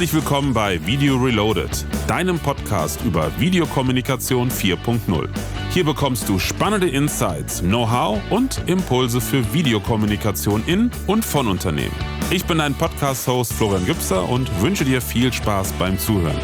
Herzlich willkommen bei Video Reloaded, deinem Podcast über Videokommunikation 4.0. Hier bekommst du spannende Insights, Know-how und Impulse für Videokommunikation in und von Unternehmen. Ich bin dein Podcast-Host Florian Gübser und wünsche dir viel Spaß beim Zuhören.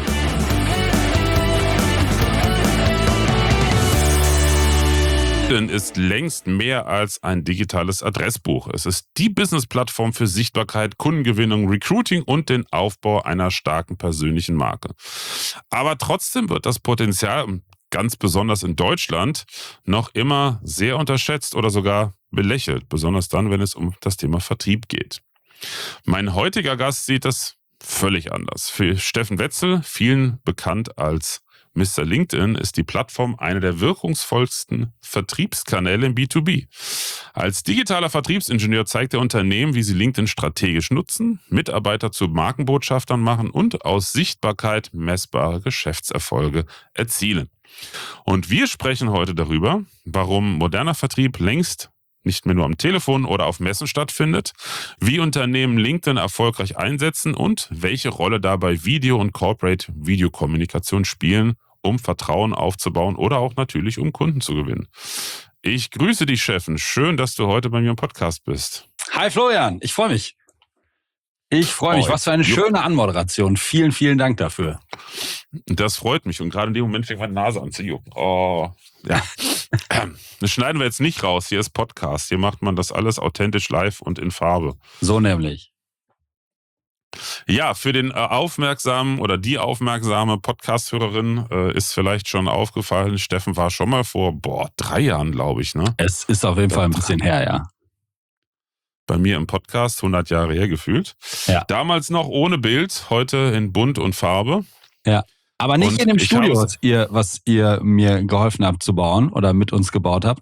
LinkedIn ist längst mehr als ein digitales Adressbuch. Es ist die Business-Plattform für Sichtbarkeit, Kundengewinnung, Recruiting und den Aufbau einer starken persönlichen Marke. Aber trotzdem wird das Potenzial, ganz besonders in Deutschland, noch immer sehr unterschätzt oder sogar belächelt, besonders dann, wenn es um das Thema Vertrieb geht. Mein heutiger Gast sieht das völlig anders. Für Steffen Wetzel, vielen bekannt als Mr. LinkedIn, ist die Plattform einer der wirkungsvollsten Vertriebskanäle im B2B. Als digitaler Vertriebsingenieur zeigt er Unternehmen, wie sie LinkedIn strategisch nutzen, Mitarbeiter zu Markenbotschaftern machen und aus Sichtbarkeit messbare Geschäftserfolge erzielen. Und wir sprechen heute darüber, warum moderner Vertrieb längst nicht mehr nur am Telefon oder auf Messen stattfindet, wie Unternehmen LinkedIn erfolgreich einsetzen und welche Rolle dabei Video- und Corporate-Videokommunikation spielen, um Vertrauen aufzubauen oder auch natürlich um Kunden zu gewinnen. Ich grüße dich, Steffen. Schön, dass du heute bei mir im Podcast bist. Hi Florian, ich freue mich. Was für eine schöne Anmoderation. Vielen, vielen Dank dafür. Das freut mich und gerade in dem Moment fängt meine Nase an zu jucken. Oh, ja. Das schneiden wir jetzt nicht raus. Hier ist Podcast. Hier macht man das alles authentisch live und in Farbe. So nämlich. Ja, für den aufmerksamen oder die aufmerksame Podcast-Hörerin ist vielleicht schon aufgefallen, Steffen war schon mal vor 3 Jahren, glaube ich, ne? Es ist auf jeden Fall ein bisschen her, ja. Bei mir im Podcast, 100 Jahre her gefühlt. Ja. Damals noch ohne Bild, heute in Bunt und Farbe. Ja, aber nicht und in dem Studio, was ihr mir geholfen habt zu bauen oder mit uns gebaut habt,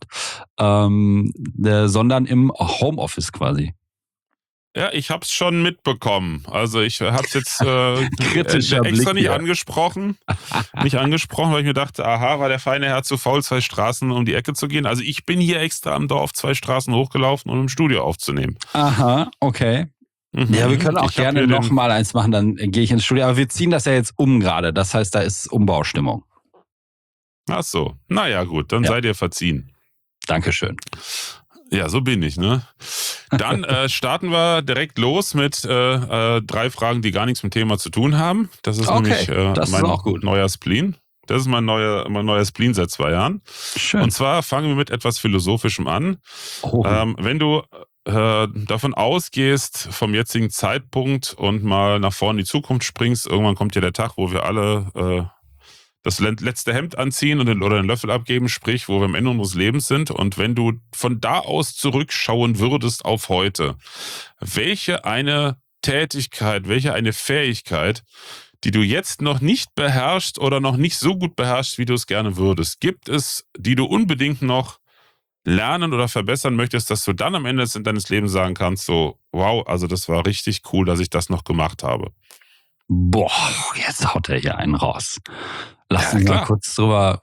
sondern im Homeoffice quasi. Ja, ich hab's schon mitbekommen. Also ich hab's jetzt Kritischer extra Blick nicht angesprochen. Weil ich mir dachte, aha, war der feine Herr zu faul, 2 Straßen um die Ecke zu gehen. Also ich bin hier extra am Dorf 2 Straßen hochgelaufen, um im Studio aufzunehmen. Aha, okay. Ja, wir können auch gerne nochmal eins machen, dann gehe ich ins Studio. Aber wir ziehen das ja jetzt um gerade. Das heißt, da ist Umbaustimmung. Ach so, naja gut, dann seid ihr verziehen. Dankeschön. Ja, so bin ich, ne? Dann starten wir direkt los mit 3 Fragen, die gar nichts mit dem Thema zu tun haben. Das ist nämlich mein neuer Spleen. Das ist mein neuer Spleen seit 2 Jahren. Schön. Und zwar fangen wir mit etwas Philosophischem an. Oh. Wenn du davon ausgehst, vom jetzigen Zeitpunkt und mal nach vorne in die Zukunft springst, irgendwann kommt ja der Tag, wo wir alle das letzte Hemd anziehen oder den Löffel abgeben, sprich, wo wir am Ende unseres Lebens sind. Und wenn du von da aus zurückschauen würdest auf heute, welche eine Tätigkeit, welche eine Fähigkeit, die du jetzt noch nicht beherrschst oder noch nicht so gut beherrschst, wie du es gerne würdest, gibt es, die du unbedingt noch lernen oder verbessern möchtest, dass du dann am Ende deines Lebens sagen kannst, so, wow, also das war richtig cool, dass ich das noch gemacht habe. Boah, jetzt haut er hier einen raus. Lass uns mal kurz drüber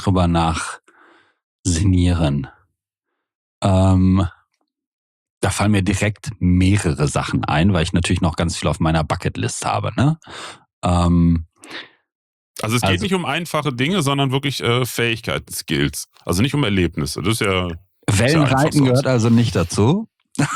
nachsinnieren. Da fallen mir direkt mehrere Sachen ein, weil ich natürlich noch ganz viel auf meiner Bucketlist habe, ne? Also es geht nicht um einfache Dinge, sondern wirklich Fähigkeiten, Skills. Also nicht um Erlebnisse. Das ist ja Wellenreiten gehört also nicht dazu.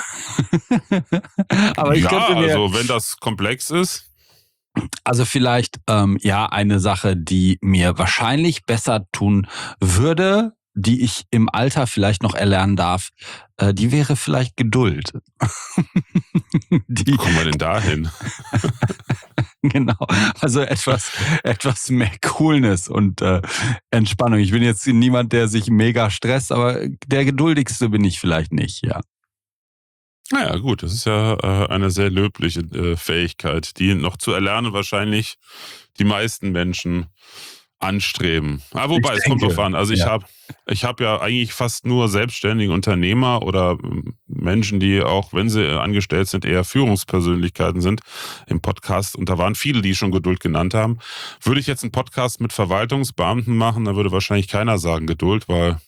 Aber ich könnte mir, also wenn das komplex ist. Also vielleicht eine Sache, die mir wahrscheinlich besser tun würde, die ich im Alter vielleicht noch erlernen darf, die wäre vielleicht Geduld. Wie kommen wir denn dahin? Genau, also etwas mehr Coolness und Entspannung. Ich bin jetzt niemand, der sich mega stresst, aber der Geduldigste bin ich vielleicht nicht, ja. Naja, gut, das ist ja eine sehr löbliche Fähigkeit, die noch zu erlernen wahrscheinlich die meisten Menschen anstreben. Wobei, es kommt drauf an. Also ich habe ja eigentlich fast nur selbstständige Unternehmer oder Menschen, die auch, wenn sie angestellt sind, eher Führungspersönlichkeiten sind im Podcast. Und da waren viele, die schon Geduld genannt haben. Würde ich jetzt einen Podcast mit Verwaltungsbeamten machen, dann würde wahrscheinlich keiner sagen Geduld, weil...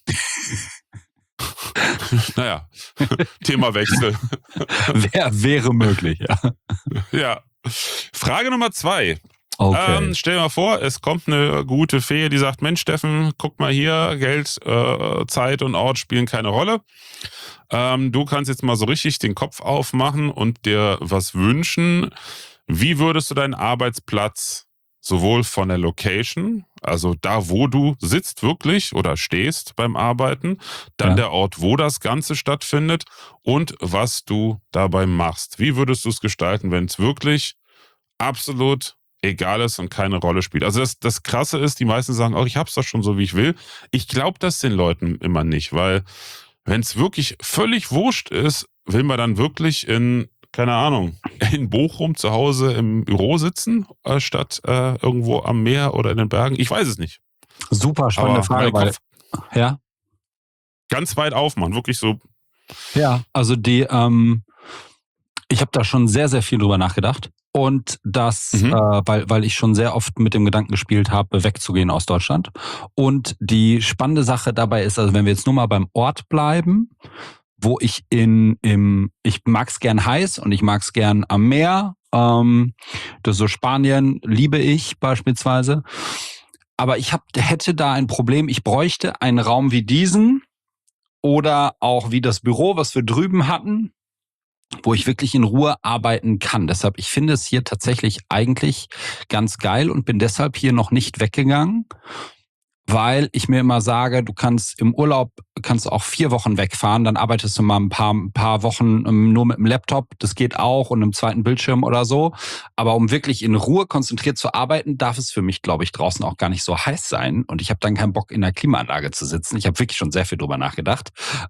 Naja, Themawechsel. Wäre möglich, ja. Ja. Frage Nummer 2. Okay. Stell dir mal vor, es kommt eine gute Fee, die sagt, Mensch Steffen, guck mal hier, Geld, Zeit und Ort spielen keine Rolle. Du kannst jetzt mal so richtig den Kopf aufmachen und dir was wünschen. Wie würdest du deinen Arbeitsplatz sowohl von der Location, also da, wo du sitzt wirklich oder stehst beim Arbeiten, dann der Ort, wo das Ganze stattfindet und was du dabei machst. Wie würdest du es gestalten, wenn es wirklich absolut egal ist und keine Rolle spielt? Also das Krasse ist, die meisten sagen auch, ich hab's doch schon so, wie ich will. Ich glaube das den Leuten immer nicht, weil wenn es wirklich völlig wurscht ist, will man dann wirklich keine Ahnung, in Bochum zu Hause im Büro sitzen, statt irgendwo am Meer oder in den Bergen? Ich weiß es nicht. Super spannende Aber Frage, mein Kopf ja. ganz weit aufmachen, wirklich so. Ja, also ich habe da schon sehr, sehr viel drüber nachgedacht. Und das, weil ich schon sehr oft mit dem Gedanken gespielt habe, wegzugehen aus Deutschland. Und die spannende Sache dabei ist, also wenn wir jetzt nur mal beim Ort bleiben, wo ich ich mag's gern heiß und ich mag's gern am Meer. Das so Spanien liebe ich beispielsweise. Aber ich hätte da ein Problem. Ich bräuchte einen Raum wie diesen oder auch wie das Büro, was wir drüben hatten, wo ich wirklich in Ruhe arbeiten kann. Deshalb, ich finde es hier tatsächlich eigentlich ganz geil und bin deshalb hier noch nicht weggegangen, weil ich mir immer sage, du kannst im Urlaub auch 4 Wochen wegfahren, dann arbeitest du mal ein paar Wochen nur mit dem Laptop, das geht auch, und einem zweiten Bildschirm oder so. Aber um wirklich in Ruhe konzentriert zu arbeiten, darf es für mich, glaube ich, draußen auch gar nicht so heiß sein. Und ich habe dann keinen Bock, in der Klimaanlage zu sitzen. Ich habe wirklich schon sehr viel drüber nachgedacht.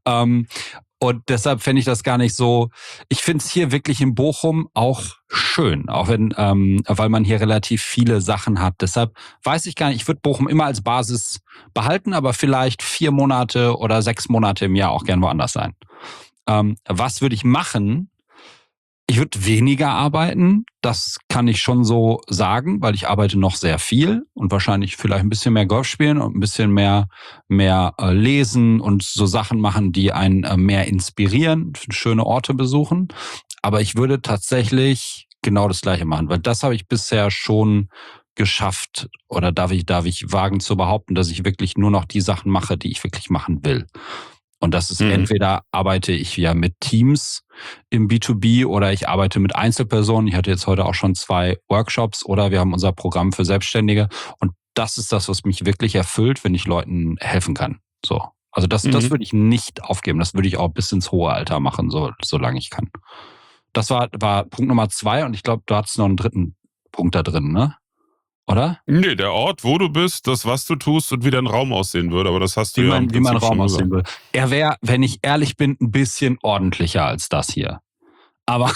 Und deshalb fände ich das gar nicht so. Ich finde es hier wirklich in Bochum auch schön, auch weil man hier relativ viele Sachen hat. Deshalb weiß ich gar nicht, ich würde Bochum immer als Basis behalten, aber vielleicht 4 Monate oder 6 Monate im Jahr auch gern woanders sein. Was würde ich machen? Ich würde weniger arbeiten, das kann ich schon so sagen, weil ich arbeite noch sehr viel und wahrscheinlich vielleicht ein bisschen mehr Golf spielen und ein bisschen mehr lesen und so Sachen machen, die einen mehr inspirieren, schöne Orte besuchen. Aber ich würde tatsächlich genau das Gleiche machen, weil das habe ich bisher schon geschafft, oder darf ich wagen zu behaupten, dass ich wirklich nur noch die Sachen mache, die ich wirklich machen will. Und das ist entweder arbeite ich ja mit Teams im B2B oder ich arbeite mit Einzelpersonen. Ich hatte jetzt heute auch schon 2 Workshops oder wir haben unser Programm für Selbstständige. Und das ist das, was mich wirklich erfüllt, wenn ich Leuten helfen kann. So. Also das würde ich nicht aufgeben. Das würde ich auch bis ins hohe Alter machen, solange ich kann. Das war Punkt Nummer 2 und ich glaube, du hattest noch einen 3. Punkt da drin, ne? Oder? Nee, der Ort, wo du bist, das, was du tust und wie dein Raum aussehen würde. Aber das hast du ja im Prinzip wie mein Raum schon aussehen gesagt. würde. Er wäre, wenn ich ehrlich bin, ein bisschen ordentlicher als das hier. Aber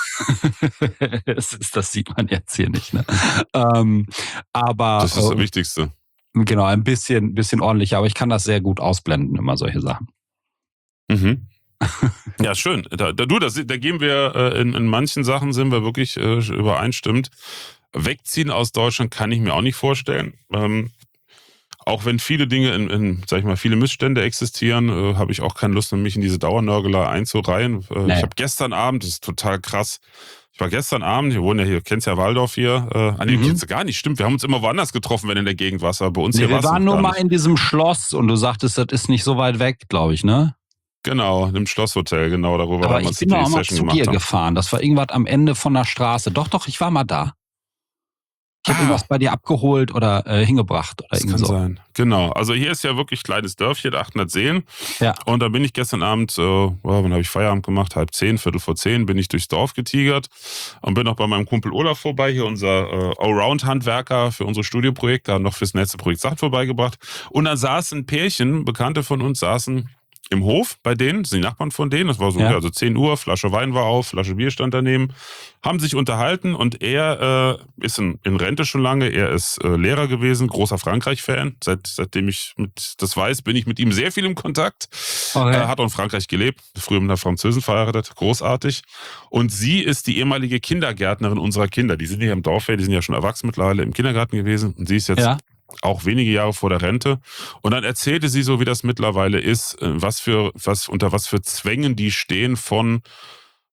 das sieht man jetzt hier nicht. Ne? Aber Das ist das Wichtigste. Genau, ein bisschen ordentlicher. Aber ich kann das sehr gut ausblenden, immer solche Sachen. Ja, schön. Da gehen wir in manchen Sachen sind wir wirklich übereinstimmend. Wegziehen aus Deutschland kann ich mir auch nicht vorstellen. Auch wenn viele Dinge sag ich mal, viele Missstände existieren, habe ich auch keine Lust, mich in diese Dauernörgelei einzureihen. Ich habe gestern Abend, das ist total krass, wir wohnen ja hier, kennst ja Waldorf hier. Kennst du gar nicht, stimmt, wir haben uns immer woanders getroffen, wenn in der Gegend warst, aber bei uns hier wir waren nur mal in diesem Schloss und du sagtest, das ist nicht so weit weg, glaube ich, ne? Genau, im Schlosshotel, genau, darüber aber haben wir ich bin auch mal zu dir gefahren, das war irgendwas am Ende von der Straße. Doch, ich war mal da. Ich habe irgendwas bei dir abgeholt oder hingebracht. Oder das kann sein. Genau. Also hier ist ja wirklich ein kleines Dörfchen, 800 Seelen. Ja. Und da bin ich gestern Abend, wann habe ich Feierabend gemacht? 9:30, 9:45 bin ich durchs Dorf getigert und bin auch bei meinem Kumpel Olaf vorbei, hier unser Allround-Handwerker für unsere Studioprojekte, hat noch fürs nächste Projekt Sachen vorbeigebracht. Und dann saßen ein Pärchen, Bekannte von uns, saßen im Hof bei denen, das sind die Nachbarn von denen, das war so, also 10 Uhr, Flasche Wein war auf, Flasche Bier stand daneben, haben sich unterhalten und er ist in Rente schon lange, er ist Lehrer gewesen, großer Frankreich-Fan, seitdem ich das weiß, bin ich mit ihm sehr viel im Kontakt, hat auch in Frankreich gelebt, früher mit einer Französin verheiratet, großartig, und sie ist die ehemalige Kindergärtnerin unserer Kinder, die sind hier im Dorf, die sind ja schon erwachsen mittlerweile im Kindergarten gewesen und sie ist jetzt auch wenige Jahre vor der Rente. Und dann erzählte sie so, wie das mittlerweile ist, unter was für Zwängen die stehen von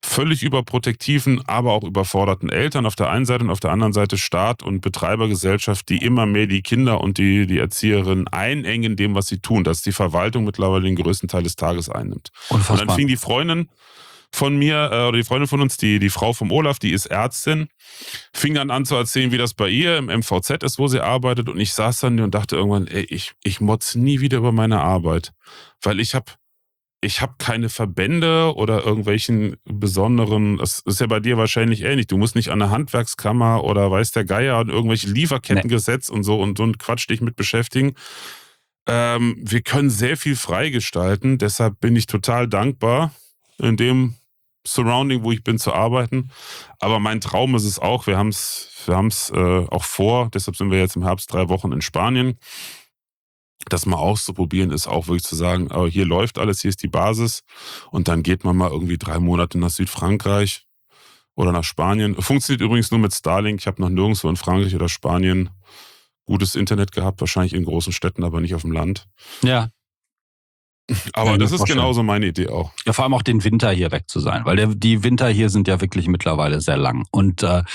völlig überprotektiven, aber auch überforderten Eltern auf der einen Seite und auf der anderen Seite Staat und Betreibergesellschaft, die immer mehr die Kinder und die Erzieherinnen einengen in dem, was sie tun, dass die Verwaltung mittlerweile den größten Teil des Tages einnimmt. Unfassbar. Und dann fing die Freundin von mir, oder die Freundin von uns, die Frau vom Olaf, die ist Ärztin, fing dann an zu erzählen, wie das bei ihr im MVZ ist, wo sie arbeitet. Und ich saß dann und dachte irgendwann, ey, ich motz nie wieder über meine Arbeit. Weil ich hab keine Verbände oder irgendwelchen besonderen, das ist ja bei dir wahrscheinlich ähnlich. Du musst nicht an eine Handwerkskammer oder weiß der Geier und irgendwelche Lieferkettengesetz und so ein Quatsch dich mit beschäftigen. Wir können sehr viel freigestalten. Deshalb bin ich total dankbar, in dem Surrounding, wo ich bin, zu arbeiten. Aber mein Traum ist es auch, wir haben es auch vor, deshalb sind wir jetzt im Herbst 3 Wochen in Spanien. Das mal auszuprobieren ist auch wirklich zu sagen, hier läuft alles, hier ist die Basis und dann geht man mal irgendwie 3 Monate nach Südfrankreich oder nach Spanien. Funktioniert übrigens nur mit Starlink. Ich habe noch nirgendwo in Frankreich oder Spanien gutes Internet gehabt, wahrscheinlich in großen Städten, aber nicht auf dem Land. Ja. Aber das ist genauso meine Idee auch. Ja, vor allem auch den Winter hier weg zu sein, weil die Winter hier sind ja wirklich mittlerweile sehr lang. Und das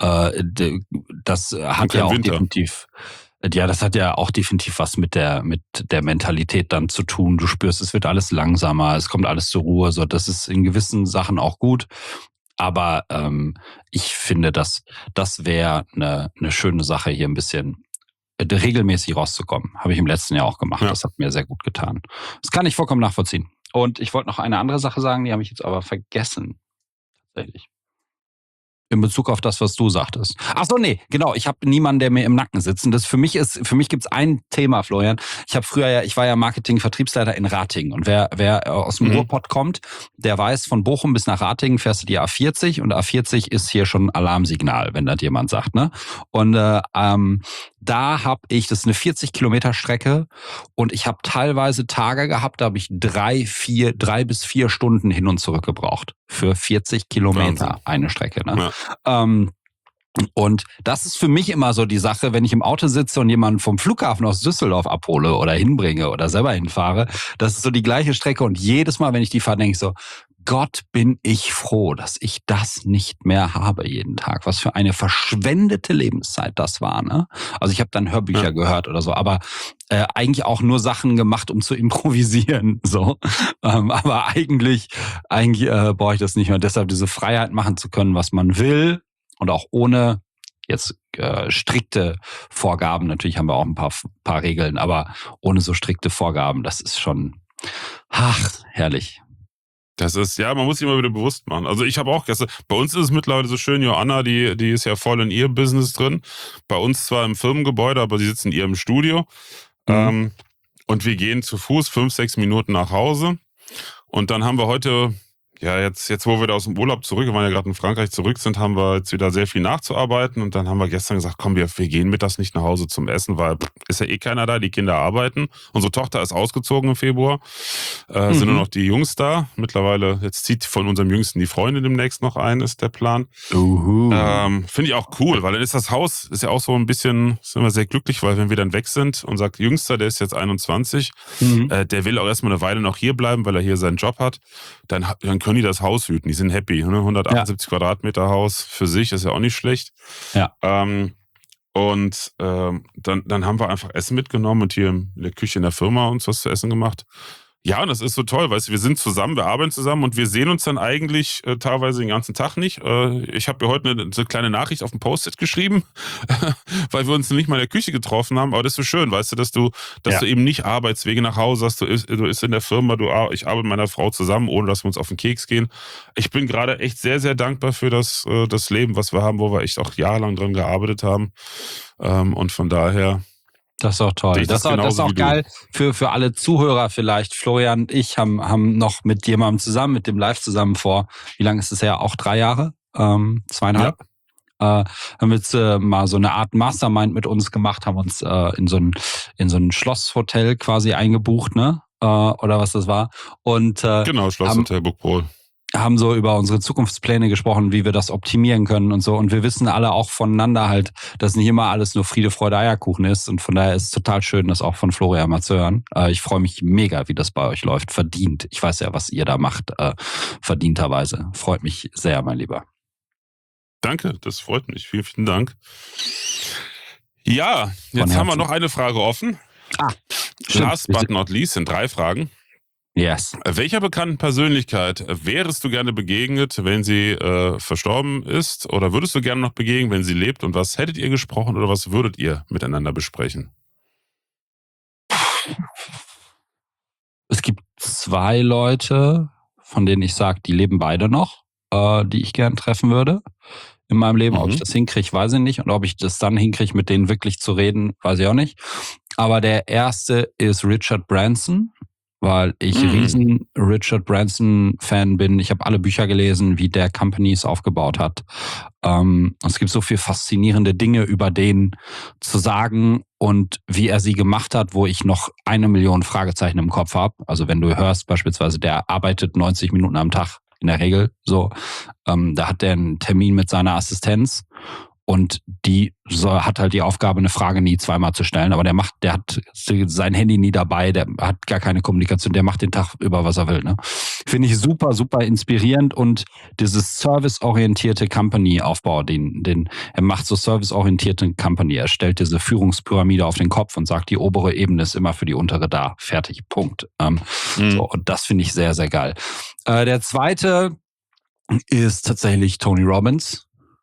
hat ja auch definitiv... Ja, das hat ja auch definitiv was mit der Mentalität dann zu tun. Du spürst, es wird alles langsamer, es kommt alles zur Ruhe. So, das ist in gewissen Sachen auch gut. Aber ich finde, das wäre eine schöne Sache, hier ein bisschen regelmäßig rauszukommen. Habe ich im letzten Jahr auch gemacht. Ja. Das hat mir sehr gut getan. Das kann ich vollkommen nachvollziehen. Und ich wollte noch eine andere Sache sagen, die habe ich jetzt aber vergessen. Tatsächlich. In Bezug auf das, was du sagtest. Ach so, nee, genau. Ich habe niemanden, der mir im Nacken sitzt. Und für mich gibt's ein Thema, Florian. Ich war ja Marketing-Vertriebsleiter in Ratingen. Und wer aus dem Ruhrpott kommt, der weiß, von Bochum bis nach Ratingen fährst du die A40. Und A40 ist hier schon Alarmsignal, wenn das jemand sagt, ne? Und da habe ich, das ist eine 40 Kilometer Strecke. Und ich habe teilweise Tage gehabt, da habe ich 3 bis 4 Stunden hin und zurück gebraucht. Für 40 Kilometer Wahnsinn. Eine Strecke, ne? Ja. Und das ist für mich immer so die Sache, wenn ich im Auto sitze und jemanden vom Flughafen aus Düsseldorf abhole oder hinbringe oder selber hinfahre, das ist so die gleiche Strecke und jedes Mal, wenn ich die fahre, denke ich so, Gott, bin ich froh, dass ich das nicht mehr habe jeden Tag. Was für eine verschwendete Lebenszeit das war, ne? Also ich habe dann Hörbücher gehört oder so, aber eigentlich auch nur Sachen gemacht, um zu improvisieren, so. Aber eigentlich brauche ich das nicht mehr. Deshalb diese Freiheit machen zu können, was man will und auch ohne jetzt strikte Vorgaben. Natürlich haben wir auch ein paar Regeln, aber ohne so strikte Vorgaben, das ist schon, herrlich. Das ist, ja, man muss sich immer wieder bewusst machen. Also ich habe auch gestern, bei uns ist es mittlerweile so schön, Joanna, die ist ja voll in ihrem Business drin. Bei uns zwar im Firmengebäude, aber sie sitzt in ihrem Studio. Und wir gehen zu Fuß 5-6 Minuten nach Hause. Und dann haben wir heute, ja, jetzt wo wir da aus dem Urlaub zurück, wir waren ja gerade in Frankreich zurück sind, haben wir jetzt wieder sehr viel nachzuarbeiten. Und dann haben wir gestern gesagt, komm, wir gehen mittags nicht nach Hause zum Essen, weil ist ja eh keiner da, die Kinder arbeiten. Unsere Tochter ist ausgezogen im Februar, sind nur noch die Jungs da. Mittlerweile, jetzt zieht von unserem Jüngsten die Freundin demnächst noch ein, ist der Plan. Finde ich auch cool, weil dann ist das Haus, ist ja auch so ein bisschen, sind wir sehr glücklich, weil wenn wir dann weg sind, unser Jüngster, der ist jetzt 21, der will auch erstmal eine Weile noch hier bleiben, weil er hier seinen Job hat, dann können die das Haus hüten, die sind happy. Ne? 178 Quadratmeter Haus für sich ist ja auch nicht schlecht. Ja. Dann haben wir einfach Essen mitgenommen und hier in der Küche in der Firma uns was zu essen gemacht. Ja, und das ist so toll, weißt du, wir sind zusammen, wir arbeiten zusammen und wir sehen uns dann eigentlich teilweise den ganzen Tag nicht. Ich habe mir heute eine kleine Nachricht auf dem Post-it geschrieben, weil wir uns nicht mal in der Küche getroffen haben. Aber das ist so schön, weißt du, dass du eben nicht Arbeitswege nach Hause hast. Du bist in der Firma, ich arbeite mit meiner Frau zusammen, ohne dass wir uns auf den Keks gehen. Ich bin gerade echt sehr, sehr dankbar für das Leben, was wir haben, wo wir echt auch jahrelang dran gearbeitet haben. Und von daher... Das ist auch toll. Das ist auch geil für alle Zuhörer vielleicht. Florian und ich haben noch mit jemandem zusammen, mit dem Live zusammen vor, wie lange ist es her? Auch 3 Jahre? 2,5? Ja. Haben wir jetzt mal so eine Art Mastermind mit uns gemacht, haben uns in so ein Schlosshotel quasi eingebucht, ne? Oder was das war. Und genau, Schlosshotel Burgpol. haben so über unsere Zukunftspläne gesprochen, wie wir das optimieren können und so. Und wir wissen alle auch voneinander halt, dass nicht immer alles nur Friede, Freude, Eierkuchen ist. Und von daher ist es total schön, das auch von Florian mal zu hören. Ich freue mich mega, wie das bei euch läuft. Verdient. Ich weiß ja, was ihr da macht, verdienterweise. Freut mich sehr, mein Lieber. Danke, das freut mich. Vielen, vielen Dank. Ja, jetzt haben wir noch eine Frage offen. Last but not least sind 3 Fragen. Yes. Welcher bekannten Persönlichkeit wärest du gerne begegnet, wenn sie verstorben ist? Oder würdest du gerne noch begegnen, wenn sie lebt? Und was hättet ihr gesprochen oder was würdet ihr miteinander besprechen? Es gibt 2 Leute, von denen ich sage, die leben beide noch, die ich gern treffen würde in meinem Leben. Ob ich das hinkriege, weiß ich nicht. Und ob ich das dann hinkriege, mit denen wirklich zu reden, weiß ich auch nicht. Aber der erste ist Richard Branson, weil ich riesen Richard Branson-Fan bin. Ich habe alle Bücher gelesen, wie der Companies aufgebaut hat. Es gibt so viele faszinierende Dinge über den zu sagen und wie er sie gemacht hat, wo ich noch 1 Million Fragezeichen im Kopf habe. Also wenn du hörst beispielsweise, der arbeitet 90 Minuten am Tag in der Regel so, da hat der einen Termin mit seiner Assistenz. Und die hat halt die Aufgabe, eine Frage nie 2-mal zu stellen. Aber der hat sein Handy nie dabei, der hat gar keine Kommunikation, der macht den Tag über, was er will. Ne? Finde ich super, super inspirierend. Und dieses serviceorientierte Company-Aufbau, er macht so serviceorientierte Company. Er stellt diese Führungspyramide auf den Kopf und sagt, die obere Ebene ist immer für die untere da. Fertig, Punkt. So, und das finde ich sehr, sehr geil. Der zweite ist tatsächlich Tony Robbins.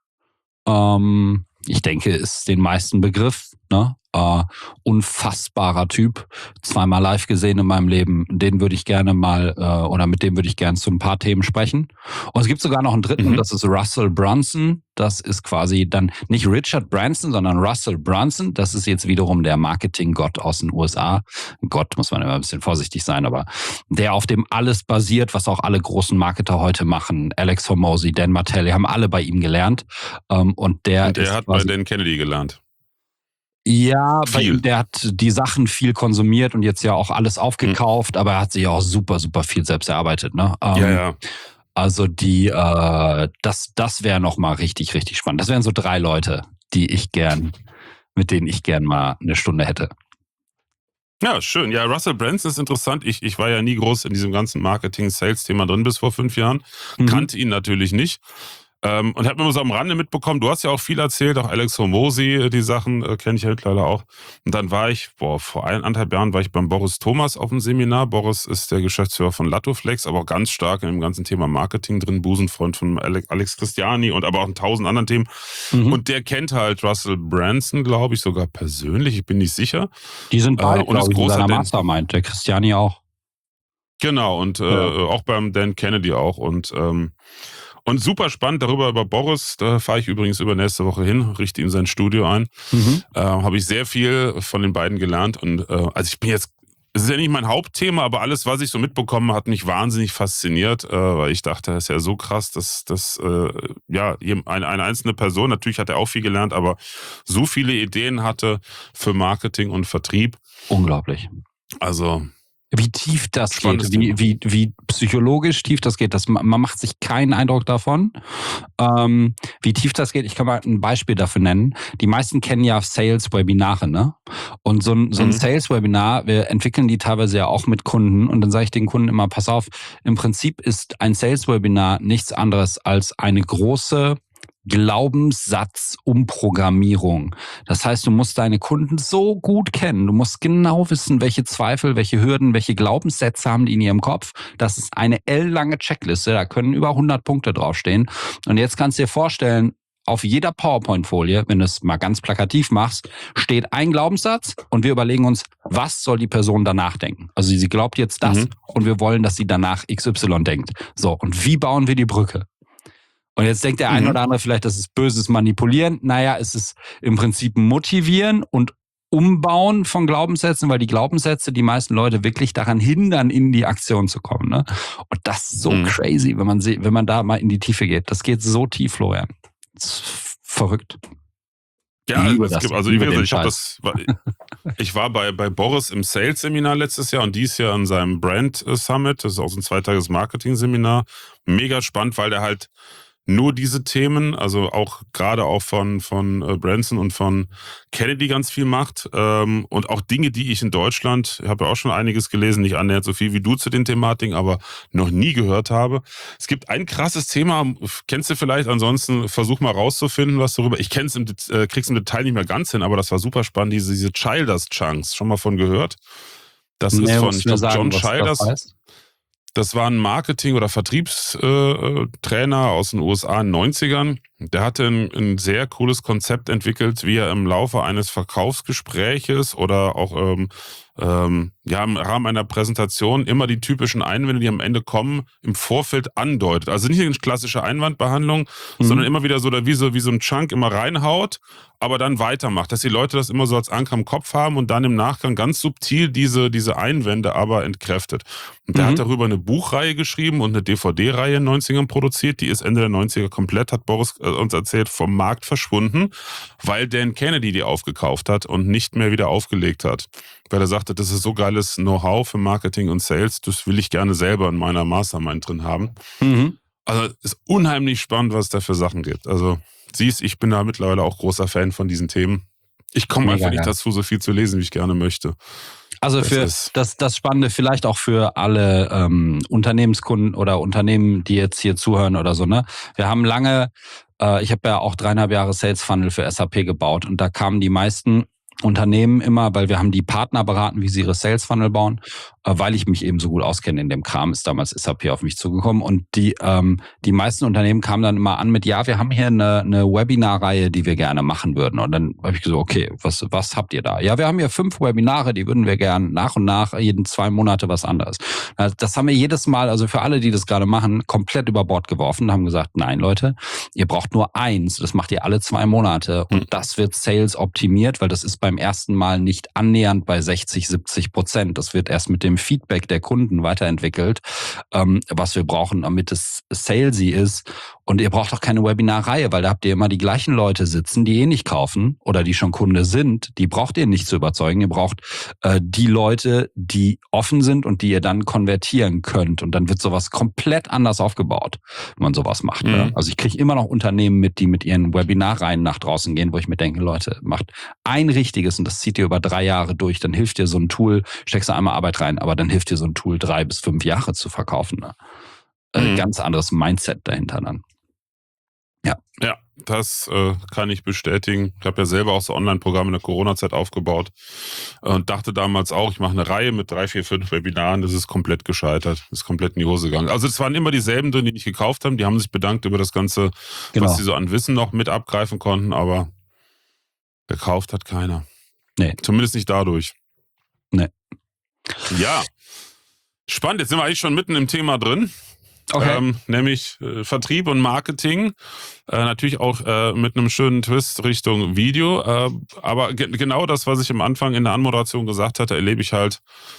Ich denke, ist den meisten Begriff, ne? Unfassbarer Typ, 2-mal live gesehen in meinem Leben. Den würde ich gerne mal, oder mit dem würde ich gerne zu ein paar Themen sprechen. Und es gibt sogar noch einen dritten, das ist Russell Brunson. Das ist quasi dann nicht Richard Branson, sondern Russell Brunson. Das ist jetzt wiederum der Marketinggott aus den USA. Gott, muss man immer ein bisschen vorsichtig sein, aber der auf dem alles basiert, was auch alle großen Marketer heute machen. Alex Hormozy, Dan Martelli, haben alle bei ihm gelernt. Und der hat bei Dan Kennedy gelernt. Ja, der hat die Sachen viel konsumiert und jetzt ja auch alles aufgekauft, aber er hat sich auch super, super viel selbst erarbeitet. Ne? Ja. Also das wäre nochmal richtig, richtig spannend. Das wären so 3 Leute, mit denen ich gern mal eine Stunde hätte. Ja, schön. Ja, Russell Brunson ist interessant. Ich war ja nie groß in diesem ganzen Marketing-Sales-Thema drin bis vor 5 Jahren. Kannte ihn natürlich nicht. Und habe mir so am Rande mitbekommen, du hast ja auch viel erzählt, auch Alex Hormozy, die Sachen kenne ich halt leider auch. Und dann war ich, vor 1,5 Jahren war ich beim Boris Thomas auf dem Seminar. Boris ist der Geschäftsführer von Latoflex, aber auch ganz stark in dem ganzen Thema Marketing drin, Busenfreund von Alex Christiani und aber auch in 1000 anderen Themen. Und der kennt halt Russell Brunson, glaube ich, sogar persönlich, ich bin nicht sicher. Die sind beide, glaube ich, in seiner Mastermind, der Christiani auch. Genau, und auch beim Dan Kennedy auch. Und super spannend über Boris, da fahre ich übrigens übernächste Woche hin, richte ihm sein Studio ein. Habe ich sehr viel von den beiden gelernt. Und also ich bin jetzt, es ist ja nicht mein Hauptthema, aber alles, was ich so mitbekommen habe, hat mich wahnsinnig fasziniert, weil ich dachte, das ist ja so krass, dass eine einzelne Person, natürlich hat er auch viel gelernt, aber so viele Ideen hatte für Marketing und Vertrieb. Unglaublich. Also wie tief das geht, wie psychologisch tief das geht. Man macht sich keinen Eindruck davon, wie tief das geht. Ich kann mal ein Beispiel dafür nennen. Die meisten kennen ja Sales-Webinare, ne? Und so ein Sales-Webinar, wir entwickeln die teilweise ja auch mit Kunden. Und dann sage ich den Kunden immer, pass auf, im Prinzip ist ein Sales-Webinar nichts anderes als eine große Glaubenssatz-Umprogrammierung. Das heißt, du musst deine Kunden so gut kennen. Du musst genau wissen, welche Zweifel, welche Hürden, welche Glaubenssätze haben die in ihrem Kopf. Das ist eine L-lange Checkliste. Da können über 100 Punkte draufstehen. Und jetzt kannst du dir vorstellen, auf jeder PowerPoint-Folie, wenn du es mal ganz plakativ machst, steht ein Glaubenssatz und wir überlegen uns, was soll die Person danach denken? Also sie glaubt jetzt das und wir wollen, dass sie danach XY denkt. So, und wie bauen wir die Brücke? Und jetzt denkt der eine oder andere vielleicht, das ist böses Manipulieren. Naja, es ist im Prinzip Motivieren und Umbauen von Glaubenssätzen, weil die Glaubenssätze die meisten Leute wirklich daran hindern, in die Aktion zu kommen. Ne? Und das ist so crazy, wenn man da mal in die Tiefe geht. Das geht so tief, Florian. Das ist verrückt. Ja, Liebe es das, gibt, also wie liebe gesagt, den Scheiß. ich war bei Boris im Sales-Seminar letztes Jahr und dies Jahr an seinem Brand Summit. Das ist auch so ein 2-tages Marketing-Seminar. Mega spannend, weil der halt nur diese Themen, also auch gerade auch von Branson und von Kennedy ganz viel macht, und auch Dinge, die ich in Deutschland, ich habe ja auch schon einiges gelesen, nicht annähernd so viel wie du zu den Thematiken, aber noch nie gehört habe. Es gibt ein krasses Thema, kennst du vielleicht, ansonsten versuch mal rauszufinden, was darüber, ich kenn's krieg's im Detail nicht mehr ganz hin, aber das war super spannend, diese Childers Chunks, schon mal von gehört? Das ist Nee, von, musst ich du mir glaube, John sagen, was das Childers. heißt? Das war ein Marketing- oder Vertriebstrainer aus den USA in den 90ern. Der hatte ein sehr cooles Konzept entwickelt, wie er im Laufe eines Verkaufsgespräches oder auch ja, im Rahmen einer Präsentation immer die typischen Einwände, die am Ende kommen, im Vorfeld andeutet. Also nicht eine klassische Einwandbehandlung, sondern immer wieder so, wie so ein Chunk immer reinhaut, aber dann weitermacht. Dass die Leute das immer so als Anker im Kopf haben und dann im Nachgang ganz subtil diese Einwände aber entkräftet. Und der hat darüber eine Buchreihe geschrieben und eine DVD-Reihe in den 90ern produziert. Die ist Ende der 90er komplett, hat Boris uns erzählt, vom Markt verschwunden, weil Dan Kennedy die aufgekauft hat und nicht mehr wieder aufgelegt hat. Weil er sagte, das ist so geiles Know-how für Marketing und Sales, das will ich gerne selber in meiner Mastermind drin haben. Also ist unheimlich spannend, was es da für Sachen gibt. Also siehst, ich bin da mittlerweile auch großer Fan von diesen Themen. Ich komme einfach nicht dazu, so viel zu lesen, wie ich gerne möchte. Also für das Spannende vielleicht auch für alle Unternehmenskunden oder Unternehmen, die jetzt hier zuhören oder so, ne? Wir haben lange, ich habe ja auch 3,5 Jahre Sales Funnel für SAP gebaut und da kamen die meisten Unternehmen immer, weil wir haben die Partner beraten, wie sie ihre Sales Funnel bauen, weil ich mich eben so gut auskenne in dem Kram, ist damals SAP auf mich zugekommen und die meisten Unternehmen kamen dann immer an mit, ja, wir haben hier eine Webinarreihe, die wir gerne machen würden und dann habe ich gesagt, okay, was habt ihr da? Ja, wir haben hier 5 Webinare, die würden wir gerne nach und nach jeden 2 Monate was anderes. Das haben wir jedes Mal, also für alle, die das gerade machen, komplett über Bord geworfen, haben gesagt, nein Leute, ihr braucht nur eins, das macht ihr alle 2 Monate und das wird Sales optimiert, weil das ist beim ersten Mal nicht annähernd bei 60-70%. Das wird erst mit dem Feedback der Kunden weiterentwickelt, was wir brauchen, damit es salesy ist. Und ihr braucht auch keine Webinarreihe, weil da habt ihr immer die gleichen Leute sitzen, die nicht kaufen oder die schon Kunde sind. Die braucht ihr nicht zu überzeugen. Ihr braucht die Leute, die offen sind und die ihr dann konvertieren könnt. Und dann wird sowas komplett anders aufgebaut, wenn man sowas macht. Ne? Also ich kriege immer noch Unternehmen mit, die mit ihren Webinarreihen nach draußen gehen, wo ich mir denke, Leute, macht ein richtiges und das zieht ihr über 3 Jahre durch. Dann hilft dir so ein Tool, steckst du einmal Arbeit rein, aber dann hilft dir so ein Tool 3 bis 5 Jahre zu verkaufen. Ne? Ganz anderes Mindset dahinter dann. Ja, das kann ich bestätigen. Ich habe ja selber auch so Online-Programme in der Corona-Zeit aufgebaut und dachte damals auch, ich mache eine Reihe mit 3, 4, 5 Webinaren. Das ist komplett gescheitert. Das ist komplett in die Hose gegangen. Also es waren immer dieselben drin, die nicht gekauft haben. Die haben sich bedankt über das Ganze, was sie so an Wissen noch mit abgreifen konnten, aber gekauft hat keiner. Nee. Zumindest nicht dadurch. Nee. Ja, spannend. Jetzt sind wir eigentlich schon mitten im Thema drin. Okay. Nämlich Vertrieb und Marketing, natürlich auch mit einem schönen Twist Richtung Video, aber genau das, was ich am Anfang in der Anmoderation gesagt hatte, erlebe ich halt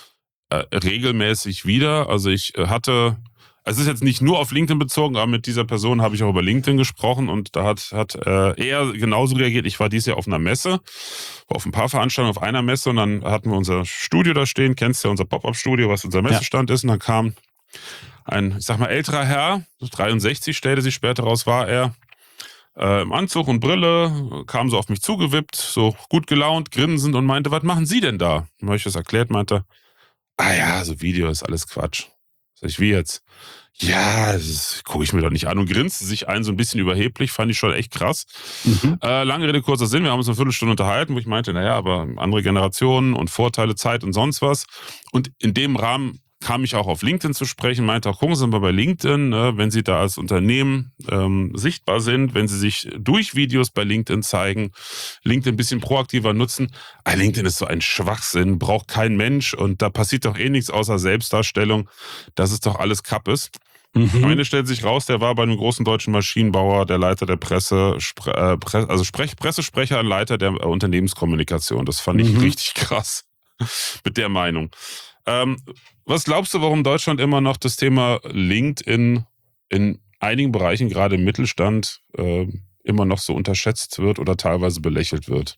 regelmäßig wieder. Also ich hatte, es ist jetzt nicht nur auf LinkedIn bezogen, aber mit dieser Person habe ich auch über LinkedIn gesprochen und da hat er genauso reagiert. Ich war dieses Jahr auf einer Messe, auf ein paar Veranstaltungen auf einer Messe und dann hatten wir unser Studio da stehen, kennst du ja, unser Pop-Up-Studio, was unser Messestand ist, und dann kam ein, ich sag mal, älterer Herr, 63 stellte sich später raus, war er, im Anzug und Brille, kam so auf mich zugewippt, so gut gelaunt, grinsend und meinte, was machen Sie denn da? Dann habe ich das erklärt, meinte, ja, so Video ist alles Quatsch. Sag ich, wie jetzt? Ja, das gucke ich mir doch nicht an und grinste sich ein, so ein bisschen überheblich, fand ich schon echt krass. Lange Rede, kurzer Sinn, wir haben uns eine Viertelstunde unterhalten, wo ich meinte, naja, aber andere Generationen und Vorteile, Zeit und sonst was. Und in dem Rahmen kam ich auch auf LinkedIn zu sprechen, meinte auch, gucken Sie mal bei LinkedIn, ne, wenn Sie da als Unternehmen sichtbar sind, wenn Sie sich durch Videos bei LinkedIn zeigen, LinkedIn ein bisschen proaktiver nutzen. LinkedIn ist so ein Schwachsinn, braucht kein Mensch und da passiert doch eh nichts außer Selbstdarstellung, dass es doch alles Kapp ist. Am Ende stellt sich raus, der war bei einem großen deutschen Maschinenbauer, der Leiter der Pressesprecher und Leiter der Unternehmenskommunikation. Das fand ich richtig krass mit der Meinung. Was glaubst du, warum Deutschland immer noch das Thema LinkedIn in einigen Bereichen, gerade im Mittelstand, immer noch so unterschätzt wird oder teilweise belächelt wird?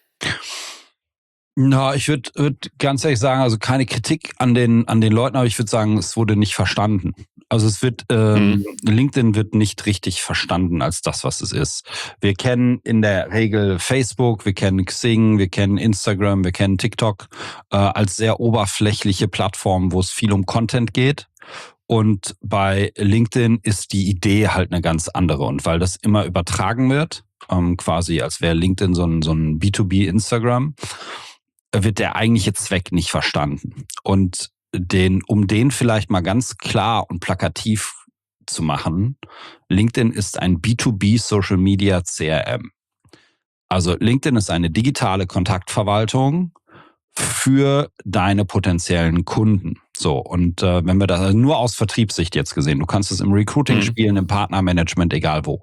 Na, ich würd ganz ehrlich sagen, also keine Kritik an den Leuten, aber ich würde sagen, es wurde nicht verstanden. Also LinkedIn wird nicht richtig verstanden als das, was es ist. Wir kennen in der Regel Facebook, wir kennen Xing, wir kennen Instagram, wir kennen TikTok als sehr oberflächliche Plattformen, wo es viel um Content geht. Und bei LinkedIn ist die Idee halt eine ganz andere. Und weil das immer übertragen wird, quasi als wäre LinkedIn so ein B2B Instagram, wird der eigentliche Zweck nicht verstanden. Und um den vielleicht mal ganz klar und plakativ zu machen, LinkedIn ist ein B2B Social Media CRM. Also LinkedIn ist eine digitale Kontaktverwaltung für deine potenziellen Kunden. So, und wenn wir das also nur aus Vertriebssicht jetzt gesehen, du kannst es im Recruiting spielen, im Partnermanagement, egal wo.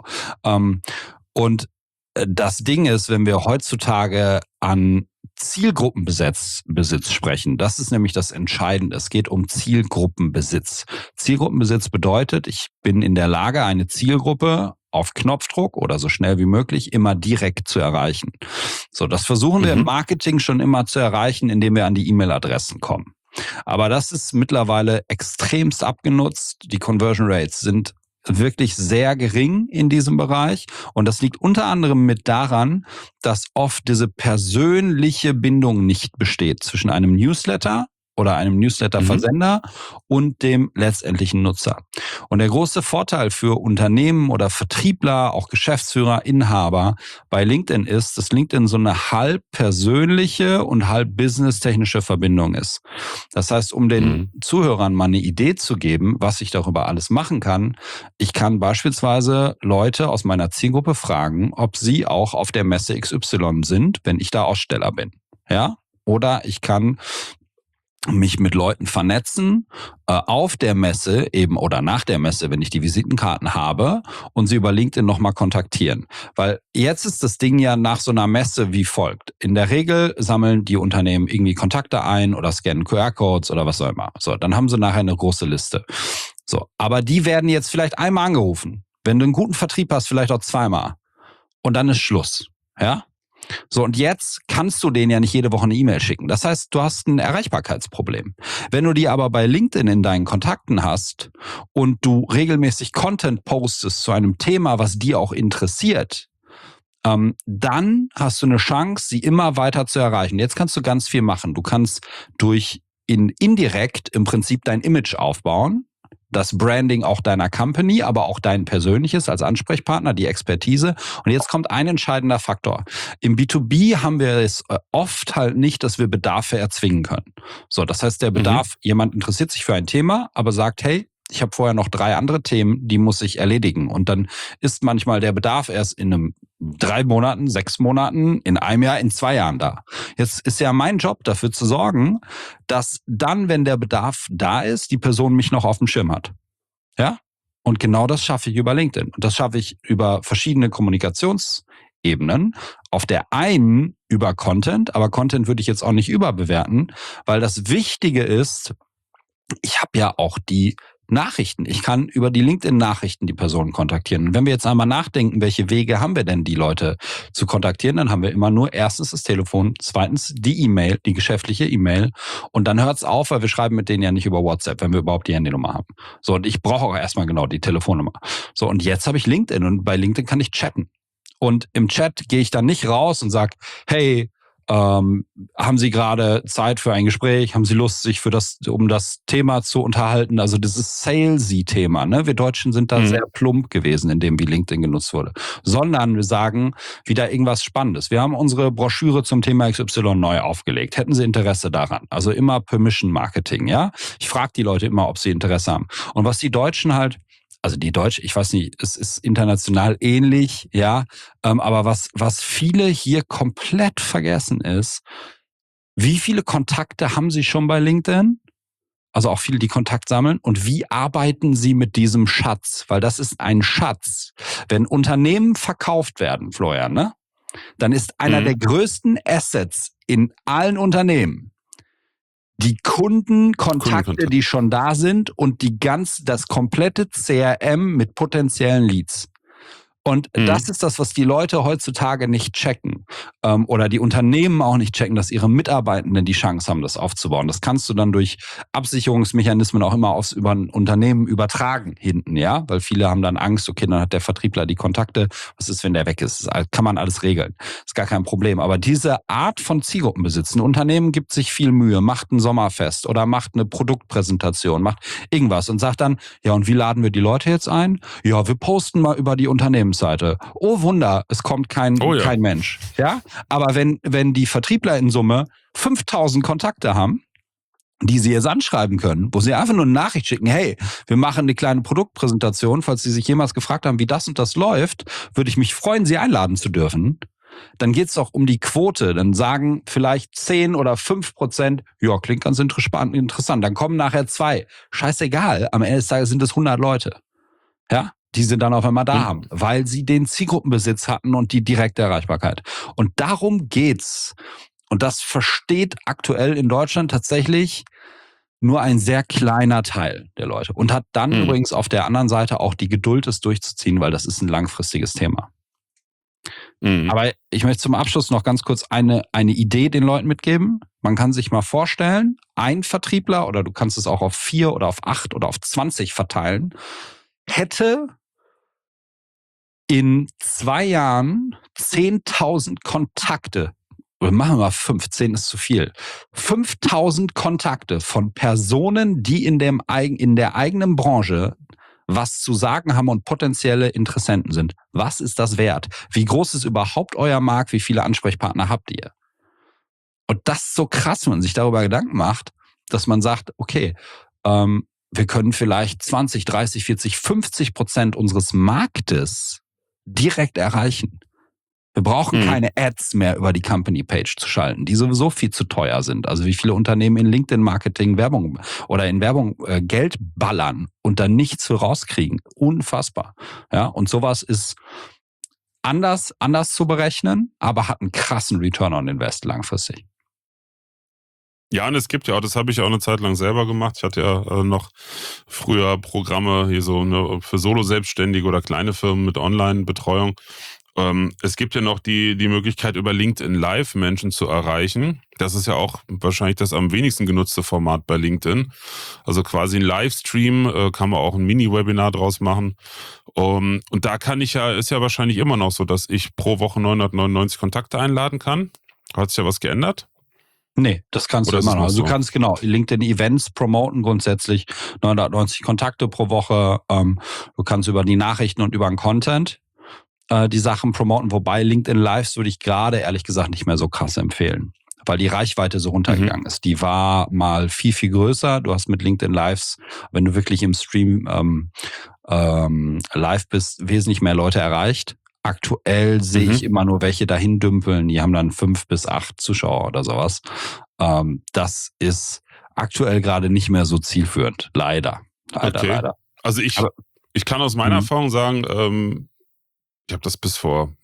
Und das Ding ist, wenn wir heutzutage an Zielgruppenbesitz sprechen, das ist nämlich das Entscheidende. Es geht um Zielgruppenbesitz. Zielgruppenbesitz bedeutet, ich bin in der Lage, eine Zielgruppe auf Knopfdruck oder so schnell wie möglich immer direkt zu erreichen. So, das versuchen wir im Marketing schon immer zu erreichen, indem wir an die E-Mail-Adressen kommen. Aber das ist mittlerweile extremst abgenutzt. Die Conversion Rates sind wirklich sehr gering in diesem Bereich. Und das liegt unter anderem mit daran, dass oft diese persönliche Bindung nicht besteht zwischen einem Newsletter oder einem Newsletter-Versender und dem letztendlichen Nutzer. Und der große Vorteil für Unternehmen oder Vertriebler, auch Geschäftsführer, Inhaber bei LinkedIn ist, dass LinkedIn so eine halb persönliche und halb businesstechnische Verbindung ist. Das heißt, um den Zuhörern mal eine Idee zu geben, was ich darüber alles machen kann, ich kann beispielsweise Leute aus meiner Zielgruppe fragen, ob sie auch auf der Messe XY sind, wenn ich da Aussteller bin. Ja? Oder ich kann mich mit Leuten vernetzen, auf der Messe eben oder nach der Messe, wenn ich die Visitenkarten habe und sie über LinkedIn nochmal kontaktieren. Weil jetzt ist das Ding ja nach so einer Messe wie folgt. In der Regel sammeln die Unternehmen irgendwie Kontakte ein oder scannen QR-Codes oder was auch immer. So, dann haben sie nachher eine große Liste. So, aber die werden jetzt vielleicht einmal angerufen. Wenn du einen guten Vertrieb hast, vielleicht auch zweimal. Und dann ist Schluss. Ja? So, und jetzt kannst du denen ja nicht jede Woche eine E-Mail schicken. Das heißt, du hast ein Erreichbarkeitsproblem. Wenn du die aber bei LinkedIn in deinen Kontakten hast und du regelmäßig Content postest zu einem Thema, was dir auch interessiert, dann hast du eine Chance, sie immer weiter zu erreichen. Jetzt kannst du ganz viel machen. Du kannst indirekt im Prinzip dein Image aufbauen. Das Branding auch deiner Company, aber auch dein persönliches als Ansprechpartner, die Expertise. Und jetzt kommt ein entscheidender Faktor. Im B2B haben wir es oft halt nicht, dass wir Bedarfe erzwingen können. So, das heißt, der Bedarf, jemand interessiert sich für ein Thema, aber sagt, hey, ich habe vorher noch 3 andere Themen, die muss ich erledigen. Und dann ist manchmal der Bedarf erst in 3 Monaten, 6 Monaten, in einem Jahr, in 2 Jahren da. Jetzt ist ja mein Job, dafür zu sorgen, dass dann, wenn der Bedarf da ist, die Person mich noch auf dem Schirm hat. Ja? Und genau das schaffe ich über LinkedIn. Und das schaffe ich über verschiedene Kommunikationsebenen. Auf der einen über Content, aber Content würde ich jetzt auch nicht überbewerten, weil das Wichtige ist, ich habe ja auch die Nachrichten. Ich kann über die LinkedIn-Nachrichten die Personen kontaktieren. Und wenn wir jetzt einmal nachdenken, welche Wege haben wir denn, die Leute zu kontaktieren, dann haben wir immer nur erstens das Telefon, zweitens die E-Mail, die geschäftliche E-Mail. Und dann hört es auf, weil wir schreiben mit denen ja nicht über WhatsApp, wenn wir überhaupt die Handynummer haben. So, und ich brauche auch erstmal genau die Telefonnummer. So, und jetzt habe ich LinkedIn und bei LinkedIn kann ich chatten. Und im Chat gehe ich dann nicht raus und sage, hey, haben Sie gerade Zeit für ein Gespräch? Haben Sie Lust, sich um das Thema zu unterhalten? Also dieses Salesy-Thema, ne? Wir Deutschen sind da sehr plump gewesen, in dem wie LinkedIn genutzt wurde. Sondern wir sagen wieder irgendwas Spannendes. Wir haben unsere Broschüre zum Thema XY neu aufgelegt. Hätten Sie Interesse daran? Also immer Permission Marketing, ja? Ich frage die Leute immer, ob sie Interesse haben. Und was die Deutschen halt, also die Deutsche, ich weiß nicht, es ist international ähnlich, ja, aber was viele hier komplett vergessen ist, wie viele Kontakte haben sie schon bei LinkedIn? Also auch viele, die Kontakt sammeln. Und wie arbeiten sie mit diesem Schatz? Weil das ist ein Schatz. Wenn Unternehmen verkauft werden, Florian, ne, dann ist einer der größten Assets in allen Unternehmen die Kundenkontakte, die schon da sind und das komplette CRM mit potenziellen Leads. Und das ist das, was die Leute heutzutage nicht checken. Oder die Unternehmen auch nicht checken, dass ihre Mitarbeitenden die Chance haben, das aufzubauen. Das kannst du dann durch Absicherungsmechanismen auch immer über ein Unternehmen übertragen hinten, ja? Weil viele haben dann Angst, okay, dann hat der Vertriebler die Kontakte. Was ist, wenn der weg ist? Das kann man alles regeln. Ist gar kein Problem. Aber diese Art von Zielgruppenbesitz, ein Unternehmen gibt sich viel Mühe, macht ein Sommerfest oder macht eine Produktpräsentation, macht irgendwas und sagt dann, ja, und wie laden wir die Leute jetzt ein? Ja, wir posten mal über die Unternehmensseite. Oh Wunder, es kommt kein Mensch. Ja? Aber wenn die Vertriebler in Summe 5000 Kontakte haben, die sie jetzt anschreiben können, wo sie einfach nur eine Nachricht schicken, hey, wir machen eine kleine Produktpräsentation, falls sie sich jemals gefragt haben, wie das und das läuft, würde ich mich freuen, sie einladen zu dürfen. Dann geht's doch um die Quote. Dann sagen vielleicht 10 oder 5%, ja, klingt ganz interessant. Dann kommen nachher 2. Scheißegal, am Ende des Tages sind es 100 Leute. Ja, die sie dann auf einmal da haben, weil sie den Zielgruppenbesitz hatten und die direkte Erreichbarkeit. Und darum geht's. Und das versteht aktuell in Deutschland tatsächlich nur ein sehr kleiner Teil der Leute. Und hat dann übrigens auf der anderen Seite auch die Geduld, es durchzuziehen, weil das ist ein langfristiges Thema. Aber ich möchte zum Abschluss noch ganz kurz eine Idee den Leuten mitgeben. Man kann sich mal vorstellen, ein Vertriebler, oder du kannst es auch auf 4 oder auf 8 oder auf 20 verteilen, hätte in 2 Jahren 10.000 Kontakte. Oder machen wir mal 15 ist zu viel. 5.000 Kontakte von Personen, die in der eigenen Branche was zu sagen haben und potenzielle Interessenten sind. Was ist das wert? Wie groß ist überhaupt euer Markt? Wie viele Ansprechpartner habt ihr? Und das ist so krass, wenn man sich darüber Gedanken macht, dass man sagt, okay, wir können vielleicht 20, 30, 40, 50% unseres Marktes direkt erreichen. Wir brauchen keine Ads mehr über die Company-Page zu schalten, die sowieso viel zu teuer sind. Also wie viele Unternehmen in LinkedIn-Marketing Werbung oder in Werbung Geld ballern und dann nichts für rauskriegen. Unfassbar. Ja, und sowas ist anders zu berechnen, aber hat einen krassen Return on Invest langfristig. Ja, und es gibt ja auch, das habe ich auch eine Zeit lang selber gemacht. Ich hatte ja noch früher Programme hier so für Solo-Selbstständige oder kleine Firmen mit Online-Betreuung. Es gibt ja noch die Möglichkeit, über LinkedIn Live Menschen zu erreichen. Das ist ja auch wahrscheinlich das am wenigsten genutzte Format bei LinkedIn. Also quasi ein Livestream, kann man auch ein Mini-Webinar draus machen. Und da ist ja wahrscheinlich immer noch so, dass ich pro Woche 999 Kontakte einladen kann. Hat sich ja was geändert? Nee, das kannst du immer noch. Also du kannst LinkedIn-Events promoten, grundsätzlich 990 Kontakte pro Woche. Du kannst über die Nachrichten und über den Content die Sachen promoten, wobei LinkedIn Lives würde ich gerade ehrlich gesagt nicht mehr so krass empfehlen, weil die Reichweite so runtergegangen ist. Die war mal viel, viel größer. Du hast mit LinkedIn Lives, wenn du wirklich im Stream live bist, wesentlich mehr Leute erreicht. Aktuell sehe ich immer nur welche dahin dümpeln, die haben dann 5 bis 8 Zuschauer oder sowas. Das ist aktuell gerade nicht mehr so zielführend. Leider. Leider. Also ich kann aus meiner Erfahrung sagen, ich habe das bis vor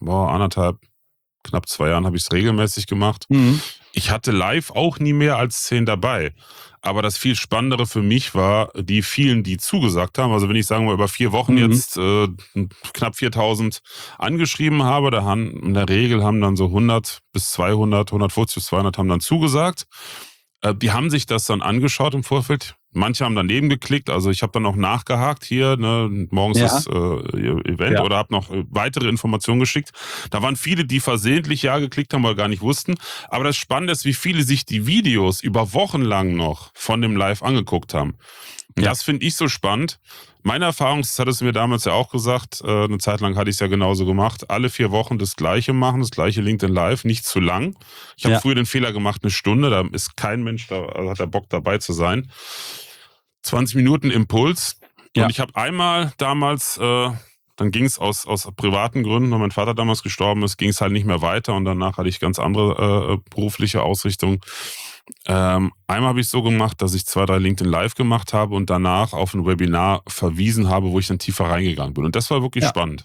knapp 2 Jahren habe ich es regelmäßig gemacht. Ich hatte live auch nie mehr als 10 dabei. Aber das viel Spannendere für mich war, die vielen, die zugesagt haben. Also wenn ich, sagen wir, über 4 Wochen jetzt knapp 4.000 angeschrieben habe, in der Regel haben dann so 100 bis 200, 150 bis 200 haben dann zugesagt. Die haben sich das dann angeschaut im Vorfeld. Manche haben daneben geklickt, also ich habe dann auch nachgehakt hier, morgens das Event oder habe noch weitere Informationen geschickt. Da waren viele, die versehentlich ja geklickt haben, aber gar nicht wussten. Aber das Spannende ist, wie viele sich die Videos über Wochen lang noch von dem Live angeguckt haben. Das finde ich so spannend. Meine Erfahrung, das hattest du mir damals ja auch gesagt, eine Zeit lang hatte ich es ja genauso gemacht, alle 4 Wochen das Gleiche machen, das gleiche LinkedIn Live, nicht zu lang. Ich habe früher den Fehler gemacht, 1 Stunde, da ist kein Mensch, hat der Bock dabei zu sein. 20 Minuten Impuls. Und ich habe einmal damals, dann ging es aus privaten Gründen, weil mein Vater damals gestorben ist, ging es halt nicht mehr weiter und danach hatte ich ganz andere berufliche Ausrichtung. Einmal habe ich es so gemacht, dass ich 2, 3 LinkedIn Live gemacht habe und danach auf ein Webinar verwiesen habe, wo ich dann tiefer reingegangen bin. Und das war wirklich spannend.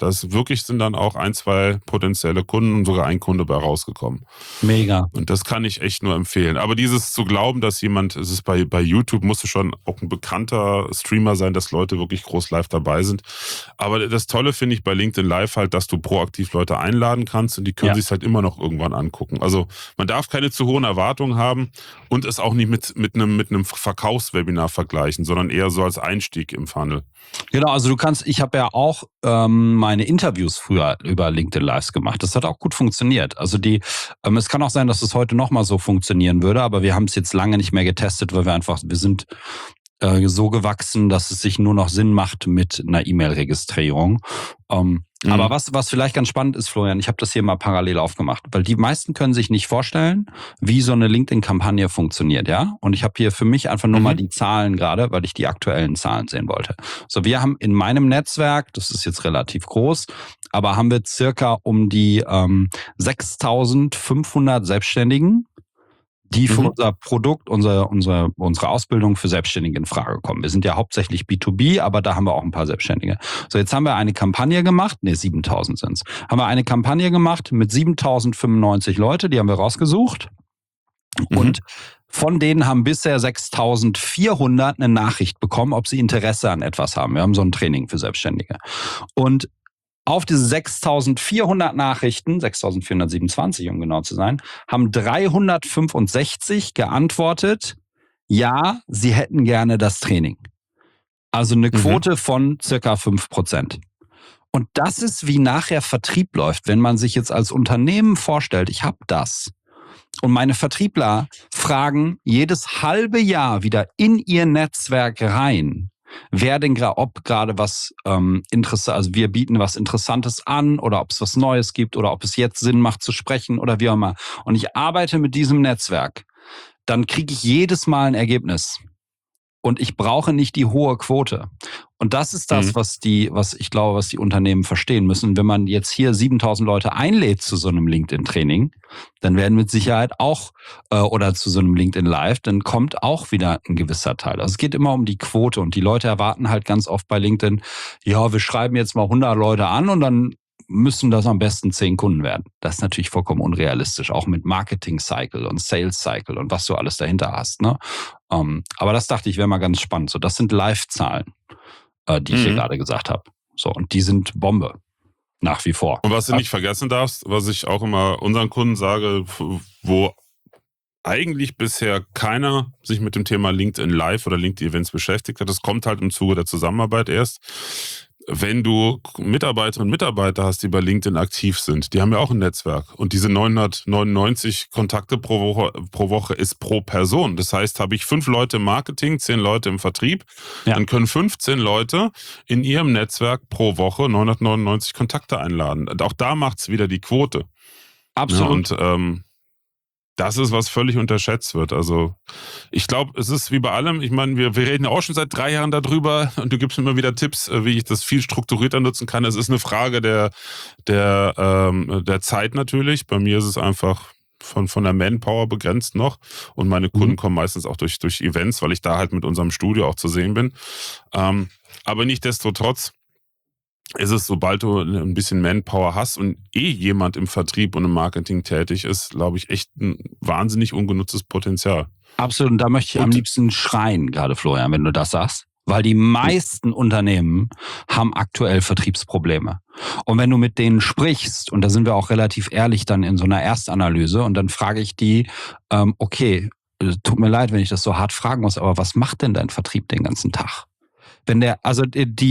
Sind dann auch 1, 2 potenzielle Kunden und sogar ein Kunde bei rausgekommen. Mega. Und das kann ich echt nur empfehlen. Aber dieses zu glauben, dass jemand, es ist bei YouTube, musst du schon auch ein bekannter Streamer sein, dass Leute wirklich groß live dabei sind. Aber das Tolle finde ich bei LinkedIn Live halt, dass du proaktiv Leute einladen kannst und die können sich halt immer noch irgendwann angucken. Also man darf keine zu hohen Erwartungen haben und es auch nicht mit einem Verkaufswebinar vergleichen, sondern eher so als Einstieg im Funnel. Genau, also ich habe ja auch meine Interviews früher über LinkedIn Lives gemacht. Das hat auch gut funktioniert. Also es kann auch sein, dass es heute nochmal so funktionieren würde, aber wir haben es jetzt lange nicht mehr getestet, weil wir sind so gewachsen, dass es sich nur noch Sinn macht mit einer E-Mail-Registrierung. Aber was vielleicht ganz spannend ist, Florian, ich habe das hier mal parallel aufgemacht, weil die meisten können sich nicht vorstellen, wie so eine LinkedIn-Kampagne funktioniert, ja? Und ich habe hier für mich einfach nur mal die Zahlen gerade, weil ich die aktuellen Zahlen sehen wollte. So, wir haben in meinem Netzwerk, das ist jetzt relativ groß, aber haben wir circa um die 6.500 Selbstständigen, die für unser Produkt, unsere Ausbildung für Selbstständige in Frage kommen. Wir sind ja hauptsächlich B2B, aber da haben wir auch ein paar Selbstständige. So, jetzt haben wir eine Kampagne gemacht, 7.000 sind's. Haben wir eine Kampagne gemacht mit 7.095 Leute, die haben wir rausgesucht. Und von denen haben bisher 6.400 eine Nachricht bekommen, ob sie Interesse an etwas haben. Wir haben so ein Training für Selbstständige. Und auf diese 6.400 Nachrichten, 6.427 um genau zu sein, haben 365 geantwortet, ja, sie hätten gerne das Training. Also eine Quote von circa 5%. Und das ist, wie nachher Vertrieb läuft, wenn man sich jetzt als Unternehmen vorstellt, ich habe das. Und meine Vertriebler fragen jedes halbe Jahr wieder in ihr Netzwerk rein, wer denn ob gerade was also wir bieten was Interessantes an oder ob es was Neues gibt oder ob es jetzt Sinn macht zu sprechen oder wie auch immer. Und ich arbeite mit diesem Netzwerk, dann kriege ich jedes Mal ein Ergebnis. Und ich brauche nicht die hohe Quote. Und das ist das, was ich glaube, was die Unternehmen verstehen müssen. Wenn man jetzt hier 7.000 Leute einlädt zu so einem LinkedIn-Training, dann werden mit Sicherheit auch, oder zu so einem LinkedIn Live, dann kommt auch wieder ein gewisser Teil. Also es geht immer um die Quote und die Leute erwarten halt ganz oft bei LinkedIn, ja, wir schreiben jetzt mal 100 Leute an und dann müssen das am besten 10 Kunden werden. Das ist natürlich vollkommen unrealistisch, auch mit Marketing-Cycle und Sales-Cycle und was du alles dahinter hast, ne? Aber das dachte ich, wäre mal ganz spannend. So, das sind Live-Zahlen, die ich hier gerade gesagt habe. So, und die sind Bombe. Nach wie vor. Und was du nicht vergessen darfst, was ich auch immer unseren Kunden sage, wo eigentlich bisher keiner sich mit dem Thema LinkedIn Live oder LinkedIn Events beschäftigt hat, das kommt halt im Zuge der Zusammenarbeit erst. Wenn du Mitarbeiterinnen und Mitarbeiter hast, die bei LinkedIn aktiv sind, die haben ja auch ein Netzwerk. Und diese 999 Kontakte pro Woche ist pro Person. Das heißt, habe ich 5 Leute im Marketing, 10 Leute im Vertrieb, dann können 15 Leute in ihrem Netzwerk pro Woche 999 Kontakte einladen. Und auch da macht es wieder die Quote. Absolut. Ja, und das ist, was völlig unterschätzt wird. Also ich glaube, es ist wie bei allem, ich meine, wir reden ja auch schon seit 3 Jahren darüber und du gibst mir immer wieder Tipps, wie ich das viel strukturierter nutzen kann. Es ist eine Frage der Zeit natürlich. Bei mir ist es einfach von der Manpower begrenzt noch und meine Kunden kommen meistens auch durch Events, weil ich da halt mit unserem Studio auch zu sehen bin. Aber nichtsdestotrotz ist es, sobald du ein bisschen Manpower hast und jemand im Vertrieb und im Marketing tätig ist, glaube ich, echt ein wahnsinnig ungenutztes Potenzial. Absolut. Und da möchte ich am liebsten schreien, gerade Florian, wenn du das sagst. Weil die meisten Unternehmen haben aktuell Vertriebsprobleme. Und wenn du mit denen sprichst, und da sind wir auch relativ ehrlich dann in so einer Erstanalyse, und dann frage ich die, okay, tut mir leid, wenn ich das so hart fragen muss, aber was macht denn dein Vertrieb den ganzen Tag? Wenn das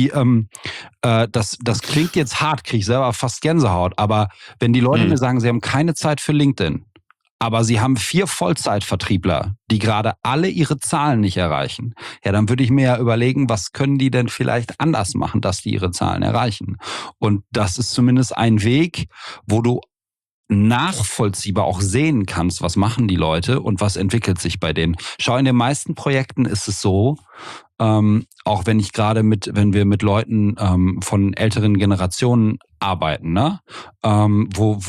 klingt jetzt hart, kriege ich selber fast Gänsehaut, aber wenn die Leute mir sagen, sie haben keine Zeit für LinkedIn, aber sie haben 4 Vollzeitvertriebler, die gerade alle ihre Zahlen nicht erreichen, ja, dann würde ich mir ja überlegen, was können die denn vielleicht anders machen, dass die ihre Zahlen erreichen? Und das ist zumindest ein Weg, wo du nachvollziehbar auch sehen kannst, was machen die Leute und was entwickelt sich bei denen. Schau, in den meisten Projekten ist es so, auch wenn wir mit Leuten von älteren Generationen arbeiten, ne, wo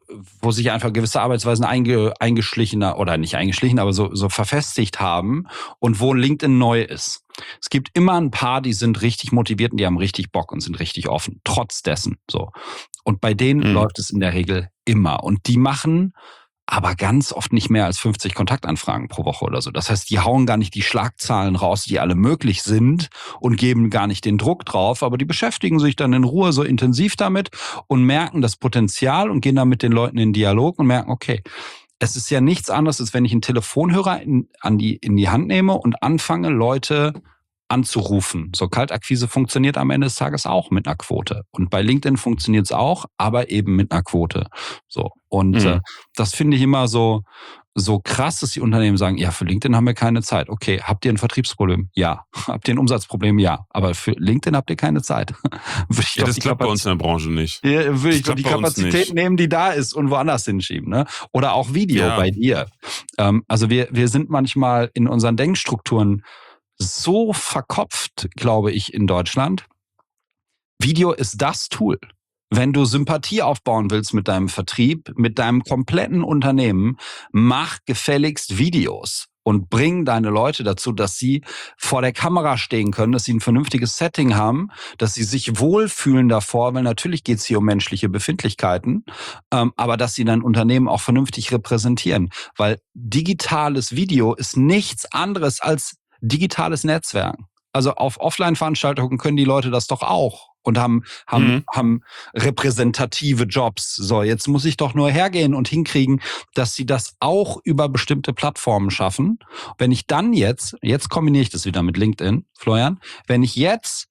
wo sich einfach gewisse Arbeitsweisen eingeschlichener oder nicht eingeschlichen, aber so verfestigt haben und wo LinkedIn neu ist. Es gibt immer ein paar, die sind richtig motiviert und die haben richtig Bock und sind richtig offen, trotz dessen. So. Und bei denen läuft es in der Regel immer. Und die machen aber ganz oft nicht mehr als 50 Kontaktanfragen pro Woche oder so. Das heißt, die hauen gar nicht die Schlagzahlen raus, die alle möglich sind und geben gar nicht den Druck drauf, aber die beschäftigen sich dann in Ruhe so intensiv damit und merken das Potenzial und gehen dann mit den Leuten in Dialog und merken, okay, es ist ja nichts anderes, als wenn ich einen Telefonhörer in die Hand nehme und anfange, Leute anzurufen. So Kaltakquise funktioniert am Ende des Tages auch mit einer Quote. Und bei LinkedIn funktioniert es auch, aber eben mit einer Quote. So. Und das finde ich immer so krass, dass die Unternehmen sagen, ja, für LinkedIn haben wir keine Zeit. Okay, habt ihr ein Vertriebsproblem? Ja. Habt ihr ein Umsatzproblem? Ja. Aber für LinkedIn habt ihr keine Zeit. Das klappt bei uns in der Branche nicht. Ja, würde ich doch die Kapazität nehmen, die da ist und woanders hinschieben. Ne? Oder auch Video bei dir. Also wir sind manchmal in unseren Denkstrukturen so verkopft, glaube ich, in Deutschland. Video ist das Tool. Wenn du Sympathie aufbauen willst mit deinem Vertrieb, mit deinem kompletten Unternehmen, mach gefälligst Videos und bring deine Leute dazu, dass sie vor der Kamera stehen können, dass sie ein vernünftiges Setting haben, dass sie sich wohlfühlen davor, weil natürlich geht es hier um menschliche Befindlichkeiten, aber dass sie dein Unternehmen auch vernünftig repräsentieren. Weil digitales Video ist nichts anderes als digitales Netzwerk. Also auf Offline-Veranstaltungen können die Leute das doch auch und haben repräsentative Jobs. So, jetzt muss ich doch nur hergehen und hinkriegen, dass sie das auch über bestimmte Plattformen schaffen. Wenn ich dann jetzt kombiniere ich das wieder mit LinkedIn, Florian, wenn ich jetzt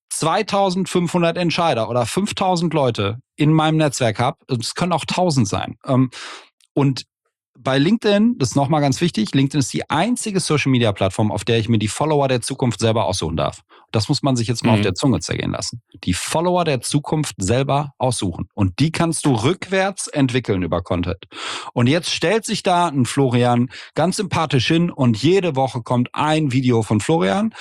2500 Entscheider oder 5000 Leute in meinem Netzwerk habe, es können auch 1000 sein, und bei LinkedIn, das ist nochmal ganz wichtig, LinkedIn ist die einzige Social-Media-Plattform, auf der ich mir die Follower der Zukunft selber aussuchen darf. Das muss man sich jetzt mal auf der Zunge zergehen lassen. Die Follower der Zukunft selber aussuchen. Und die kannst du rückwärts entwickeln über Content. Und jetzt stellt sich da ein Florian ganz sympathisch hin und jede Woche kommt ein Video von Florian,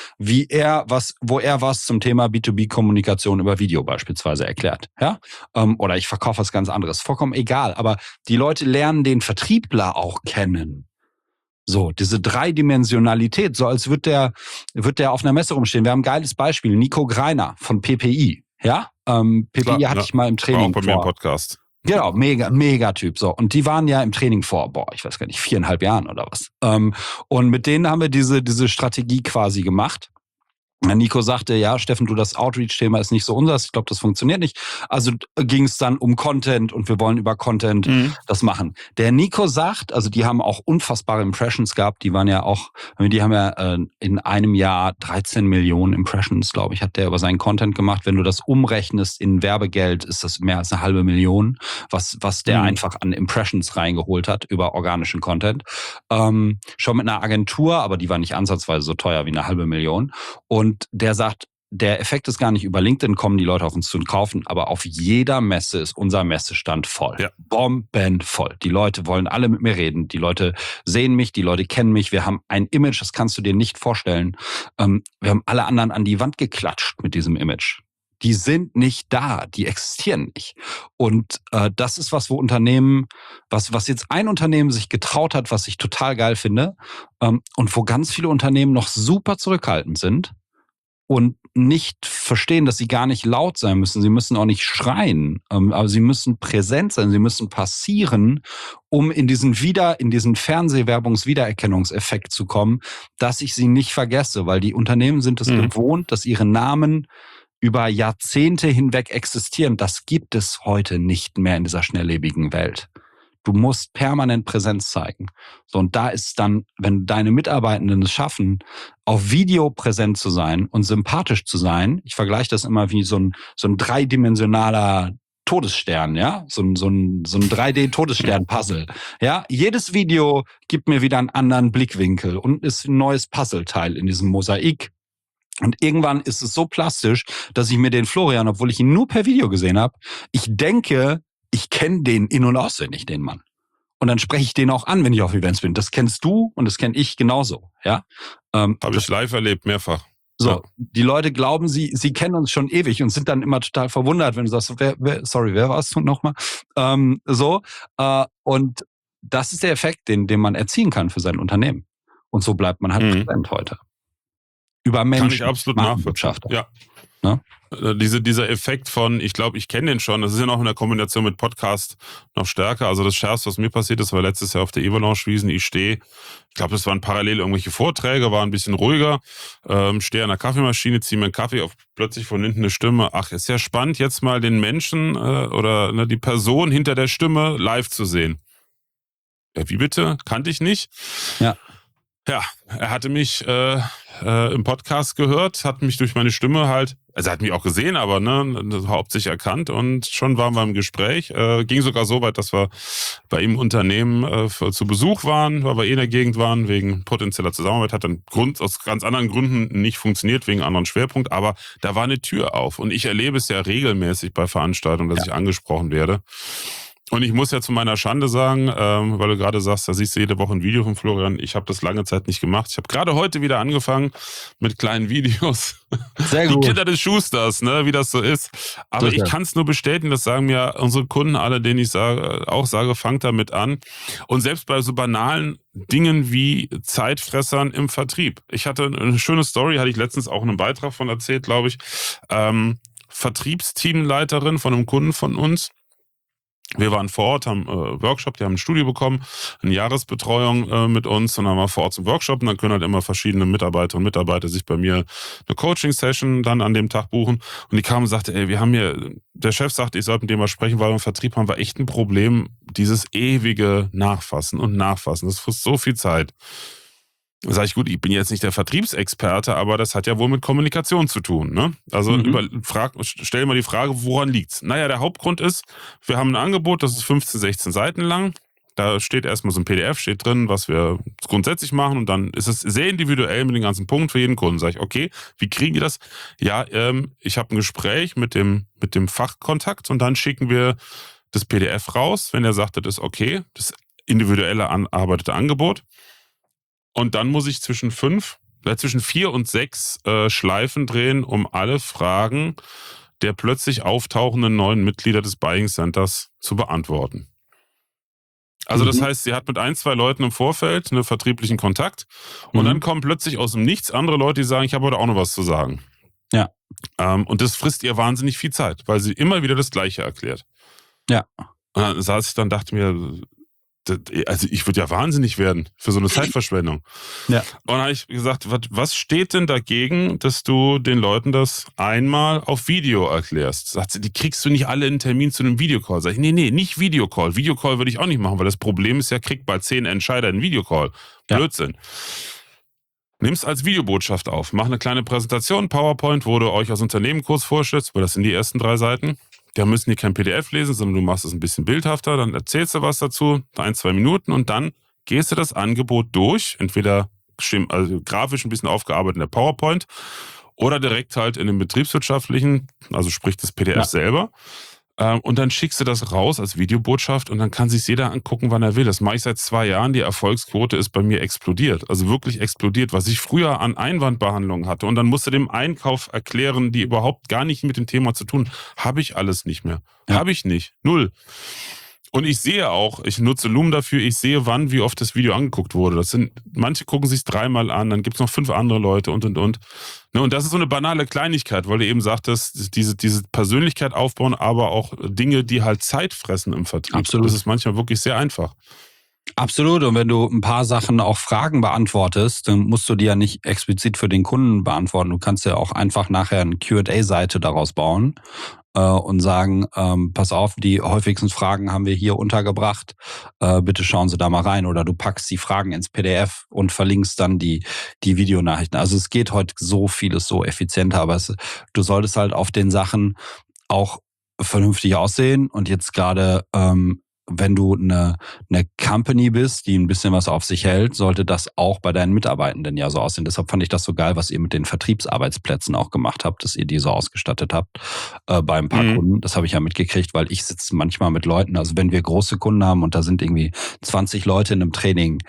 wo er was zum Thema B2B-Kommunikation über Video beispielsweise erklärt. Ja? Oder ich verkaufe was ganz anderes. Vollkommen egal. Aber die Leute lernen den Vertriebler auch kennen. So, diese Dreidimensionalität, so als wird der auf einer Messe rumstehen. Wir haben ein geiles Beispiel, Nico Greiner von PPI. Ja, PPI hatte ich mal im Training war auch bei mir im Podcast. Genau, mega Typ. So, und die waren ja im Training vor, ich weiß gar nicht, 4,5 Jahren oder was. Und mit denen haben wir diese Strategie quasi gemacht. Nico sagte, ja, Steffen, das Outreach-Thema ist nicht so unseres. Ich glaube, das funktioniert nicht. Also ging es dann um Content und wir wollen über Content das machen. Der Nico sagt, also die haben auch unfassbare Impressions gehabt. Die haben ja in einem Jahr 13 Millionen Impressions, glaube ich, hat der über seinen Content gemacht. Wenn du das umrechnest in Werbegeld, ist das mehr als 500.000, was der einfach an Impressions reingeholt hat über organischen Content. Schon mit einer Agentur, aber die war nicht ansatzweise so teuer wie 500.000. Und der sagt, der Effekt ist gar nicht über LinkedIn kommen die Leute auf uns zu und kaufen, aber auf jeder Messe ist unser Messestand voll. Ja. Bombenvoll. Die Leute wollen alle mit mir reden. Die Leute sehen mich, die Leute kennen mich. Wir haben ein Image, das kannst du dir nicht vorstellen. Wir haben alle anderen an die Wand geklatscht mit diesem Image. Die sind nicht da, die existieren nicht. Und das ist was, wo Unternehmen, was jetzt ein Unternehmen sich getraut hat, was ich total geil finde, und wo ganz viele Unternehmen noch super zurückhaltend sind und nicht verstehen, dass sie gar nicht laut sein müssen. Sie müssen auch nicht schreien, aber sie müssen präsent sein, sie müssen passieren, um in diesen Fernsehwerbungswiedererkennungseffekt zu kommen, dass ich sie nicht vergesse, weil die Unternehmen sind es gewohnt, dass ihre Namen über Jahrzehnte hinweg existieren. Das gibt es heute nicht mehr in dieser schnelllebigen Welt. Du musst permanent Präsenz zeigen. So, und da ist dann, wenn deine Mitarbeitenden es schaffen, auf Video präsent zu sein und sympathisch zu sein, ich vergleiche das immer wie so ein dreidimensionaler Todesstern, ja, so ein 3D-Todesstern-Puzzle. Ja, jedes Video gibt mir wieder einen anderen Blickwinkel und ist ein neues Puzzleteil in diesem Mosaik. Und irgendwann ist es so plastisch, dass ich mir den Florian, obwohl ich ihn nur per Video gesehen habe, ich denke, ich kenne den in- und auswendig, den Mann. Und dann spreche ich den auch an, wenn ich auf Events bin. Das kennst du und das kenne ich genauso. Ja, habe ich live erlebt, mehrfach. So, Ja. die Leute glauben, sie kennen uns schon ewig und sind dann immer total verwundert, wenn du sagst, wer warst du nochmal? Und das ist der Effekt, den man erzielen kann für sein Unternehmen. Und so bleibt man halt präsent heute. Über Menschen. Kann ich absolut nachvollziehen. Ja. Ne? Dieser Effekt von, ich glaube, ich kenne den schon, das ist ja noch in der Kombination mit Podcast noch stärker. Also das Schärfste, was mir passiert ist, war letztes Jahr auf der Evalanche-Wiesn. Ich glaube, das waren parallel irgendwelche Vorträge, war ein bisschen ruhiger, stehe an der Kaffeemaschine, ziehe mir einen Kaffee auf, plötzlich von hinten eine Stimme. Ach, ist ja spannend, jetzt mal den Menschen oder die Person hinter der Stimme live zu sehen. Ja, wie bitte? Kannte ich nicht. Ja. Ja, er hatte mich im Podcast gehört, hat mich durch meine Stimme halt, also er hat mich auch gesehen, aber hauptsächlich erkannt und schon waren wir im Gespräch. Ging sogar so weit, dass wir bei ihm im Unternehmen zu Besuch waren, weil wir in der Gegend waren, wegen potenzieller Zusammenarbeit. Hat dann aus ganz anderen Gründen nicht funktioniert, wegen anderen Schwerpunkt, aber da war eine Tür auf und ich erlebe es ja regelmäßig bei Veranstaltungen, dass ich angesprochen werde. Und ich muss ja zu meiner Schande sagen, weil du gerade sagst, da siehst du jede Woche ein Video von Florian. Ich habe das lange Zeit nicht gemacht. Ich habe gerade heute wieder angefangen mit kleinen Videos. Sehr gut. Die Kinder des Schusters, ne, wie das so ist. Aber ich kann es nur bestätigen, das sagen mir unsere Kunden alle, denen ich sage, fangt damit an. Und selbst bei so banalen Dingen wie Zeitfressern im Vertrieb. Ich hatte eine schöne Story, hatte ich letztens auch einen Beitrag von erzählt, glaube ich. Vertriebsteamleiterin von einem Kunden von uns. Wir waren vor Ort, haben Workshop, die haben ein Studio bekommen, eine Jahresbetreuung mit uns und dann waren wir vor Ort zum Workshop und dann können halt immer verschiedene Mitarbeiterinnen und Mitarbeiter sich bei mir eine Coaching-Session dann an dem Tag buchen und die kamen und sagte, der Chef sagte, ich sollte mit dem mal sprechen, weil im Vertrieb haben wir echt ein Problem, dieses ewige Nachfassen, das frisst so viel Zeit. Da sage ich, gut, ich bin jetzt nicht der Vertriebsexperte, aber das hat ja wohl mit Kommunikation zu tun. Ne? Also stell mal die Frage, woran liegt's? Naja, der Hauptgrund ist, wir haben ein Angebot, das ist 15, 16 Seiten lang. Da steht erstmal so ein PDF, steht drin, was wir grundsätzlich machen und dann ist es sehr individuell mit den ganzen Punkten für jeden Kunden. Sag ich, okay, wie kriegen die das? Ja, ich habe ein Gespräch mit dem Fachkontakt und dann schicken wir das PDF raus, wenn er sagt, das ist okay, das individuelle erarbeitete Angebot. Und dann muss ich zwischen 4 und 6 Schleifen drehen, um alle Fragen der plötzlich auftauchenden neuen Mitglieder des Buying Centers zu beantworten. Also das heißt, sie hat mit 1, 2 Leuten im Vorfeld einen vertrieblichen Kontakt und dann kommen plötzlich aus dem Nichts andere Leute, die sagen, ich habe heute auch noch was zu sagen. Ja. Und das frisst ihr wahnsinnig viel Zeit, weil sie immer wieder das Gleiche erklärt. Ja. Und dann saß ich dann, dachte mir, also ich würde ja wahnsinnig werden für so eine Zeitverschwendung. Ja. Und dann habe ich gesagt, was steht denn dagegen, dass du den Leuten das einmal auf Video erklärst? Sagt sie, die kriegst du nicht alle in einen Termin zu einem Videocall. Sag ich, nee, nicht Videocall. Videocall würde ich auch nicht machen, weil das Problem ist ja, kriegt bald 10 Entscheider in Videocall. Blödsinn. Ja. Nimm's als Videobotschaft auf. Mach eine kleine Präsentation, PowerPoint, wo du euch als Unternehmen kurz vorstellst, weil das sind die ersten 3 Seiten. Da müssen die kein PDF lesen, sondern du machst es ein bisschen bildhafter, dann erzählst du was dazu, 1, 2 Minuten und dann gehst du das Angebot durch, entweder grafisch ein bisschen aufgearbeitet in der PowerPoint oder direkt halt in dem betriebswirtschaftlichen, also sprich das PDF selber. Und dann schickst du das raus als Videobotschaft und dann kann sich jeder angucken, wann er will. Das mache ich seit 2 Jahren. Die Erfolgsquote ist bei mir explodiert. Also wirklich explodiert. Was ich früher an Einwandbehandlungen hatte und dann musste dem Einkauf erklären, die überhaupt gar nicht mit dem Thema zu tun, habe ich alles nicht mehr. Habe ich nicht. 0. Und ich sehe auch, ich nutze Loom dafür, ich sehe, wann, wie oft das Video angeguckt wurde. Manche gucken sich es 3-mal an, dann gibt es noch 5 andere Leute und. Ne, und das ist so eine banale Kleinigkeit, weil du eben sagtest, diese Persönlichkeit aufbauen, aber auch Dinge, die halt Zeit fressen im Vertrieb. Absolut. Das ist manchmal wirklich sehr einfach. Absolut. Und wenn du ein paar Sachen auch Fragen beantwortest, dann musst du die ja nicht explizit für den Kunden beantworten. Du kannst ja auch einfach nachher eine Q&A-Seite daraus bauen und sagen, pass auf, die häufigsten Fragen haben wir hier untergebracht, bitte schauen Sie da mal rein. Oder du packst die Fragen ins PDF und verlinkst dann die Videonachrichten. Also es geht heute so vieles so effizienter, aber du solltest halt auf den Sachen auch vernünftig aussehen und jetzt gerade wenn du eine Company bist, die ein bisschen was auf sich hält, sollte das auch bei deinen Mitarbeitenden ja so aussehen. Deshalb fand ich das so geil, was ihr mit den Vertriebsarbeitsplätzen auch gemacht habt, dass ihr die so ausgestattet habt bei ein paar Kunden. Das habe ich ja mitgekriegt, weil ich sitze manchmal mit Leuten, also wenn wir große Kunden haben und da sind irgendwie 20 Leute in einem Training,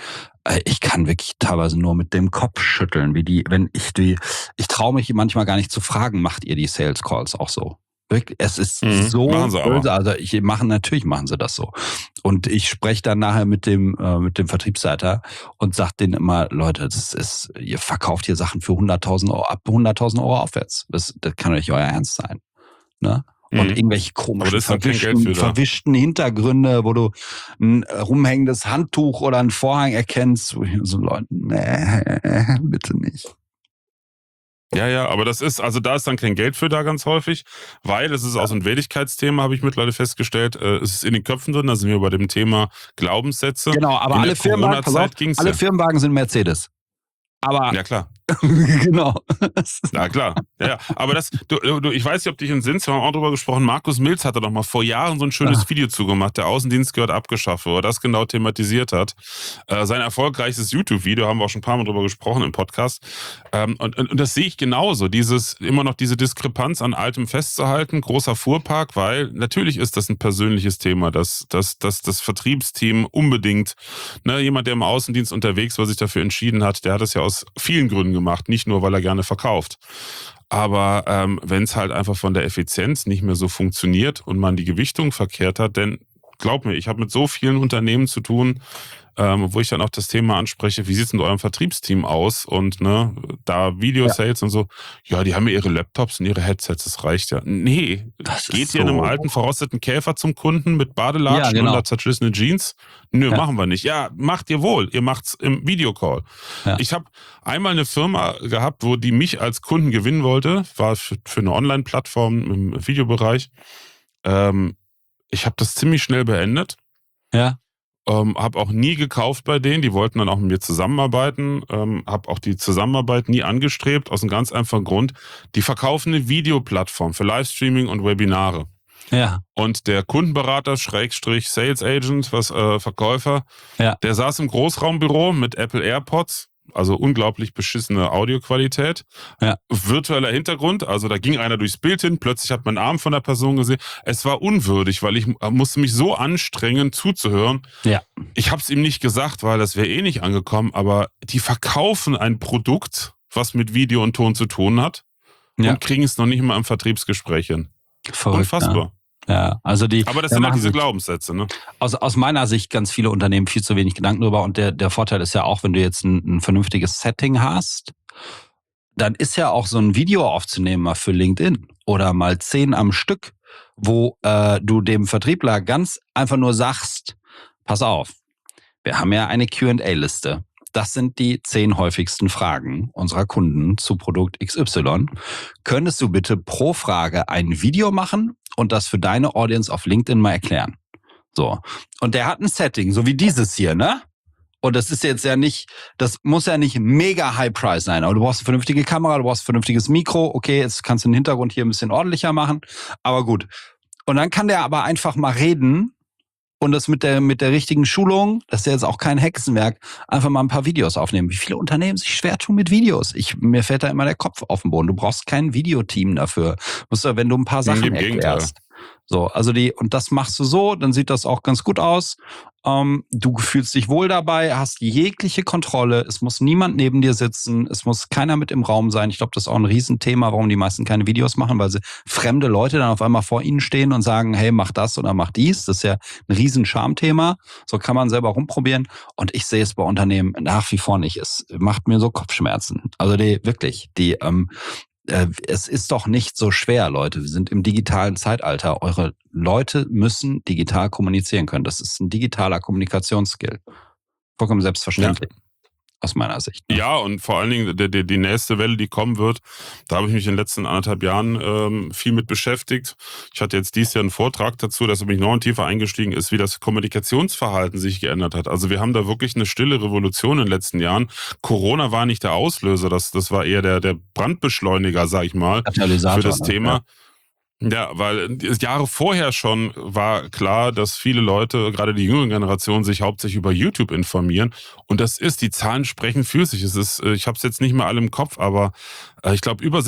Ich kann wirklich teilweise nur mit dem Kopf schütteln, ich traue mich manchmal gar nicht zu fragen, macht ihr die Sales Calls auch so? Wirklich, es ist so machen sie böse. aber. Also natürlich machen sie das so. Und ich spreche dann nachher mit dem Vertriebsleiter und sage denen immer, Leute, ihr verkauft hier Sachen für 100.000 Euro, ab 100.000 Euro aufwärts. Das kann doch nicht euer Ernst sein. Ne? Und irgendwelche komischen, verwischten Hintergründe, wo du ein rumhängendes Handtuch oder ein Vorhang erkennst. So Leute, nee, bitte nicht. Ja, aber da ist dann kein Geld für da ganz häufig, weil es ist auch so ein Wertigkeitsthema, habe ich mittlerweile festgestellt. Es ist in den Köpfen drin, da sind wir bei dem Thema Glaubenssätze. Genau, aber alle Firmenwagen sind Mercedes. Aber ja, klar. Genau. Na klar. Ja. Aber ich weiß nicht, ob dich in Sinn, wir haben auch drüber gesprochen, Markus Milz hatte doch mal vor Jahren so ein schönes Video zugemacht, der Außendienst gehört abgeschafft, wo er das genau thematisiert hat. Sein erfolgreichstes YouTube-Video, haben wir auch schon ein paar Mal drüber gesprochen im Podcast. Und das sehe ich genauso, immer noch diese Diskrepanz an Altem festzuhalten, großer Fuhrpark, weil natürlich ist das ein persönliches Thema, dass das Vertriebsteam unbedingt, jemand, der im Außendienst unterwegs war, sich dafür entschieden hat, der hat es ja aus vielen Gründen gemacht, nicht nur, weil er gerne verkauft. Aber wenn es halt einfach von der Effizienz nicht mehr so funktioniert und man die Gewichtung verkehrt hat, denn glaub mir, ich habe mit so vielen Unternehmen zu tun, wo ich dann auch das Thema anspreche, wie sieht es mit eurem Vertriebsteam aus? Und da Video-Sales und so, ja, die haben ja ihre Laptops und ihre Headsets, das reicht ja. Nee, geht ihr in einem alten, verrosteten Käfer zum Kunden mit Badelatschen und einer zerschlissenen Jeans? Nö, machen wir nicht. Ja, macht ihr wohl, ihr macht's im Videocall. Ja. Ich habe einmal eine Firma gehabt, wo die mich als Kunden gewinnen wollte, war für eine Online-Plattform im Videobereich. Ich habe das ziemlich schnell beendet. Ja. Habe auch nie gekauft bei denen, die wollten dann auch mit mir zusammenarbeiten, habe auch die Zusammenarbeit nie angestrebt, aus einem ganz einfachen Grund, die verkaufen eine Videoplattform für Livestreaming und Webinare. Ja. Und der Kundenberater, Schrägstrich Sales Agent, Verkäufer, der saß im Großraumbüro mit Apple AirPods, also unglaublich beschissene Audioqualität. Ja. Virtueller Hintergrund, also da ging einer durchs Bild hin, plötzlich hat man einen Arm von der Person gesehen. Es war unwürdig, weil ich musste mich so anstrengen, zuzuhören. Ja. Ich habe es ihm nicht gesagt, weil das wäre eh nicht angekommen, aber die verkaufen ein Produkt, was mit Video und Ton zu tun hat und kriegen es noch nicht mal im Vertriebsgespräch hin. Verrückt, unfassbar. Ja, aber das sind halt diese Glaubenssätze, ne? Aus meiner Sicht ganz viele Unternehmen viel zu wenig Gedanken drüber. Und der Vorteil ist ja auch, wenn du jetzt ein vernünftiges Setting hast, dann ist ja auch so ein Video aufzunehmen mal für LinkedIn oder mal 10 am Stück, wo du dem Vertriebler ganz einfach nur sagst, pass auf, wir haben ja eine Q&A-Liste. Das sind die 10 häufigsten Fragen unserer Kunden zu Produkt XY. Könntest du bitte pro Frage ein Video machen und das für deine Audience auf LinkedIn mal erklären? So. Und der hat ein Setting, so wie dieses hier, ne? Und das ist jetzt ja nicht, das muss ja nicht mega High Price sein, aber du brauchst eine vernünftige Kamera, du brauchst ein vernünftiges Mikro. Okay, jetzt kannst du den Hintergrund hier ein bisschen ordentlicher machen, aber gut. Und dann kann der aber einfach mal reden und das mit der richtigen Schulung, das ist ja jetzt auch kein Hexenwerk, einfach mal ein paar Videos aufnehmen. Wie viele Unternehmen sich schwer tun mit Videos? Mir fällt da immer der Kopf auf den Boden. Du brauchst kein Videoteam dafür. Musst du, wenn du ein paar Sachen erklärst. So, also und das machst du so, dann sieht das auch ganz gut aus. Du fühlst dich wohl dabei, hast jegliche Kontrolle. Es muss niemand neben dir sitzen. Es muss keiner mit im Raum sein. Ich glaube, das ist auch ein Riesenthema, warum die meisten keine Videos machen, weil sie fremde Leute dann auf einmal vor ihnen stehen und sagen, hey, mach das oder mach dies. Das ist ja ein Riesen-Charmthema. So kann man selber rumprobieren. Und ich sehe es bei Unternehmen nach wie vor nicht. Es macht mir so Kopfschmerzen. Also es ist doch nicht so schwer, Leute. Wir sind im digitalen Zeitalter. Eure Leute müssen digital kommunizieren können. Das ist ein digitaler Kommunikationsskill. Vollkommen selbstverständlich. Ja. Aus meiner Sicht. Ne? Ja, und vor allen Dingen die nächste Welle, die kommen wird, da habe ich mich in den letzten 1,5 Jahren viel mit beschäftigt. Ich hatte jetzt dieses Jahr einen Vortrag dazu, dass mich noch tiefer eingestiegen ist, wie das Kommunikationsverhalten sich geändert hat. Also wir haben da wirklich eine stille Revolution in den letzten Jahren. Corona war nicht der Auslöser, das war eher der Brandbeschleuniger, sag ich mal, für das Thema. Ja. Ja, weil Jahre vorher schon war klar, dass viele Leute, gerade die jüngere Generation, sich hauptsächlich über YouTube informieren. Und die Zahlen sprechen für sich. Ich habe es jetzt nicht mehr alle im Kopf, aber ich glaube, über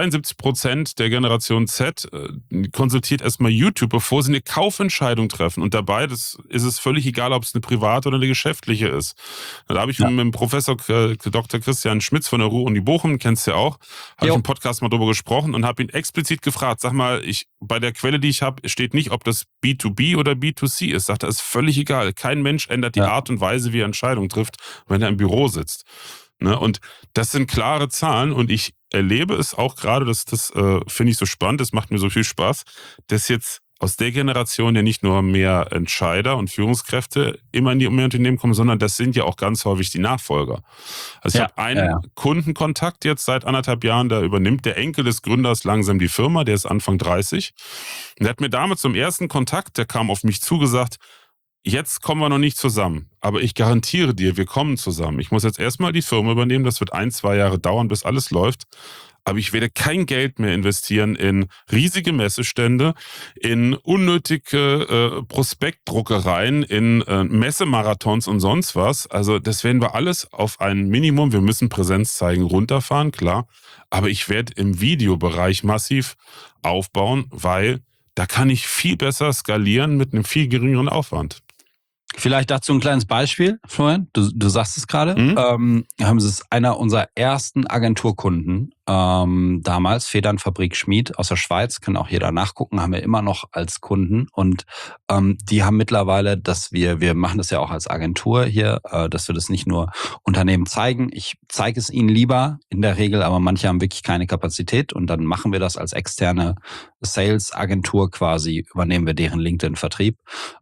72% der Generation Z konsultiert erstmal YouTube, bevor sie eine Kaufentscheidung treffen. Und dabei ist es völlig egal, ob es eine private oder eine geschäftliche ist. Da habe ich Ja. mit dem Professor Dr. Christian Schmitz von der Ruhr-Uni Bochum, kennst du ja auch, habe ich Jo. im Podcast mal drüber gesprochen und habe ihn explizit gefragt, sag mal, bei der Quelle, die ich habe, steht nicht, ob das B2B oder B2C ist. Sagt er, ist völlig egal. Kein Mensch ändert die Ja. Art und Weise, wie er Entscheidungen trifft, wenn er im Büro sitzt. Ne? Und das sind klare Zahlen und ich erlebe es auch gerade, das finde ich so spannend, das macht mir so viel Spaß, dass jetzt aus der Generation ja nicht nur mehr Entscheider und Führungskräfte immer in die Unternehmen kommen, sondern das sind ja auch ganz häufig die Nachfolger. Also ich Ja, habe einen ja. Kundenkontakt jetzt seit 1,5 Jahren, da übernimmt der Enkel des Gründers langsam die Firma, der ist Anfang 30. Und der hat mir damals zum ersten Kontakt, der kam auf mich zugesagt, jetzt kommen wir noch nicht zusammen, aber ich garantiere dir, wir kommen zusammen. Ich muss jetzt erstmal die Firma übernehmen, das wird 1-2 Jahre dauern, bis alles läuft. Aber ich werde kein Geld mehr investieren in riesige Messestände, in unnötige Prospektdruckereien, in Messemarathons und sonst was. Also das werden wir alles auf ein Minimum, wir müssen Präsenz zeigen, runterfahren, klar. Aber ich werde im Videobereich massiv aufbauen, weil da kann ich viel besser skalieren mit einem viel geringeren Aufwand. Vielleicht dazu ein kleines Beispiel, Florian. Du sagst es gerade. Mhm. Es ist einer unserer ersten Agenturkunden damals, Federnfabrik Schmied aus der Schweiz, kann auch jeder nachgucken, haben wir immer noch als Kunden. Und die haben mittlerweile, wir machen das ja auch als Agentur hier, dass wir das nicht nur Unternehmen zeigen. Ich zeige es ihnen lieber in der Regel, aber manche haben wirklich keine Kapazität und dann machen wir das als externe Sales-Agentur quasi, übernehmen wir deren LinkedIn-Vertrieb.